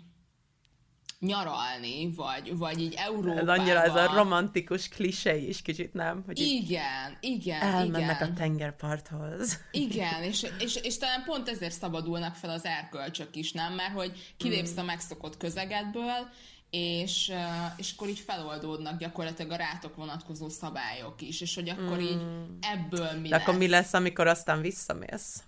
nyaralni, vagy, vagy így Európába.
Ez annyira ez a romantikus klisé is kicsit, nem? Hogy
igen, igen,
elmennek
igen.
a tengerparthoz.
Igen, és, és, és talán pont ezért szabadulnak fel az erkölcsök is, nem? Mert hogy kilépsz a megszokott közegedből, és, és akkor így feloldódnak gyakorlatilag a rátok vonatkozó szabályok is, és hogy akkor így ebből mi
De
lesz.
akkor mi lesz, amikor aztán visszamész?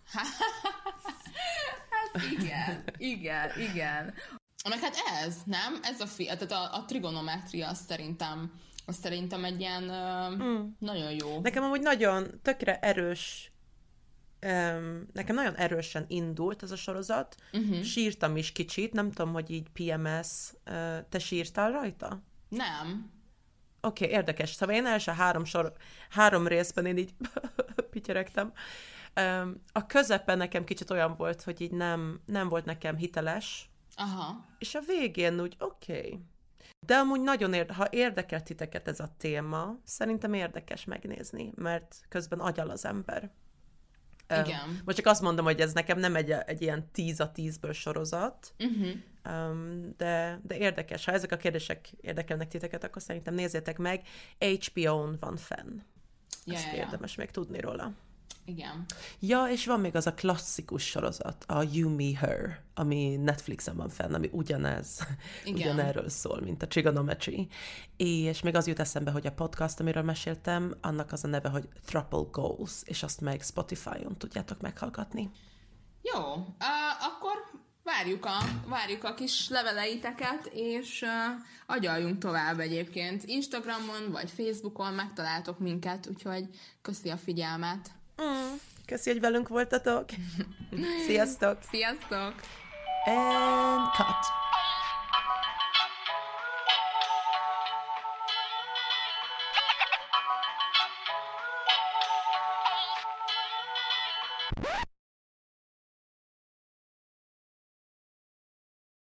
Hát igen, igen, igen. Meg hát ez, nem? Ez a fi- tehát a, a trigonometria az szerintem, az szerintem egy ilyen mm. nagyon jó.
Nekem amúgy nagyon tökre erős Um, nekem nagyon erősen indult ez a sorozat. Uh-huh. Sírtam is kicsit, nem tudom, hogy így pé em es, uh, te sírtál rajta?
Nem.
Oké, okay, érdekes. Szóval én első három, sor, három részben én így pityeregtem. Um, a közepen nekem kicsit olyan volt, hogy így nem, nem volt nekem hiteles.
Aha.
És a végén úgy oké. Okay. De amúgy nagyon érde- ha érdekel titeket ez a téma, szerintem érdekes megnézni, mert közben agyal az ember.
Igen.
Most csak azt mondom, hogy ez nekem nem egy, egy ilyen tíz a tízből sorozat,
uh-huh.
um, de, de érdekes. Ha ezek a kérdések érdekelnek titeket, akkor szerintem nézzétek meg. há bé ó-n van fenn.
Ja,
Ezt
ja, ja.
érdemes még tudni róla.
Igen.
Ja, és van még az a klasszikus sorozat, a You, Me, Her, ami Netflixen van fenn, ami ugyanez, ugyanerről szól, mint a Trigonometry. És még az jut eszembe, hogy a podcast, amiről meséltem, annak az a neve, hogy Thruple Goals, és azt meg Spotify-on tudjátok meghallgatni.
Jó, uh, akkor várjuk a, várjuk a kis leveleiteket, és uh, agyaljunk tovább egyébként. Instagramon vagy Facebookon megtaláltok minket, úgyhogy köszi a figyelmet.
Mm, köszi, hogy velünk voltatok. Sziasztok!
Sziasztok!
And cut!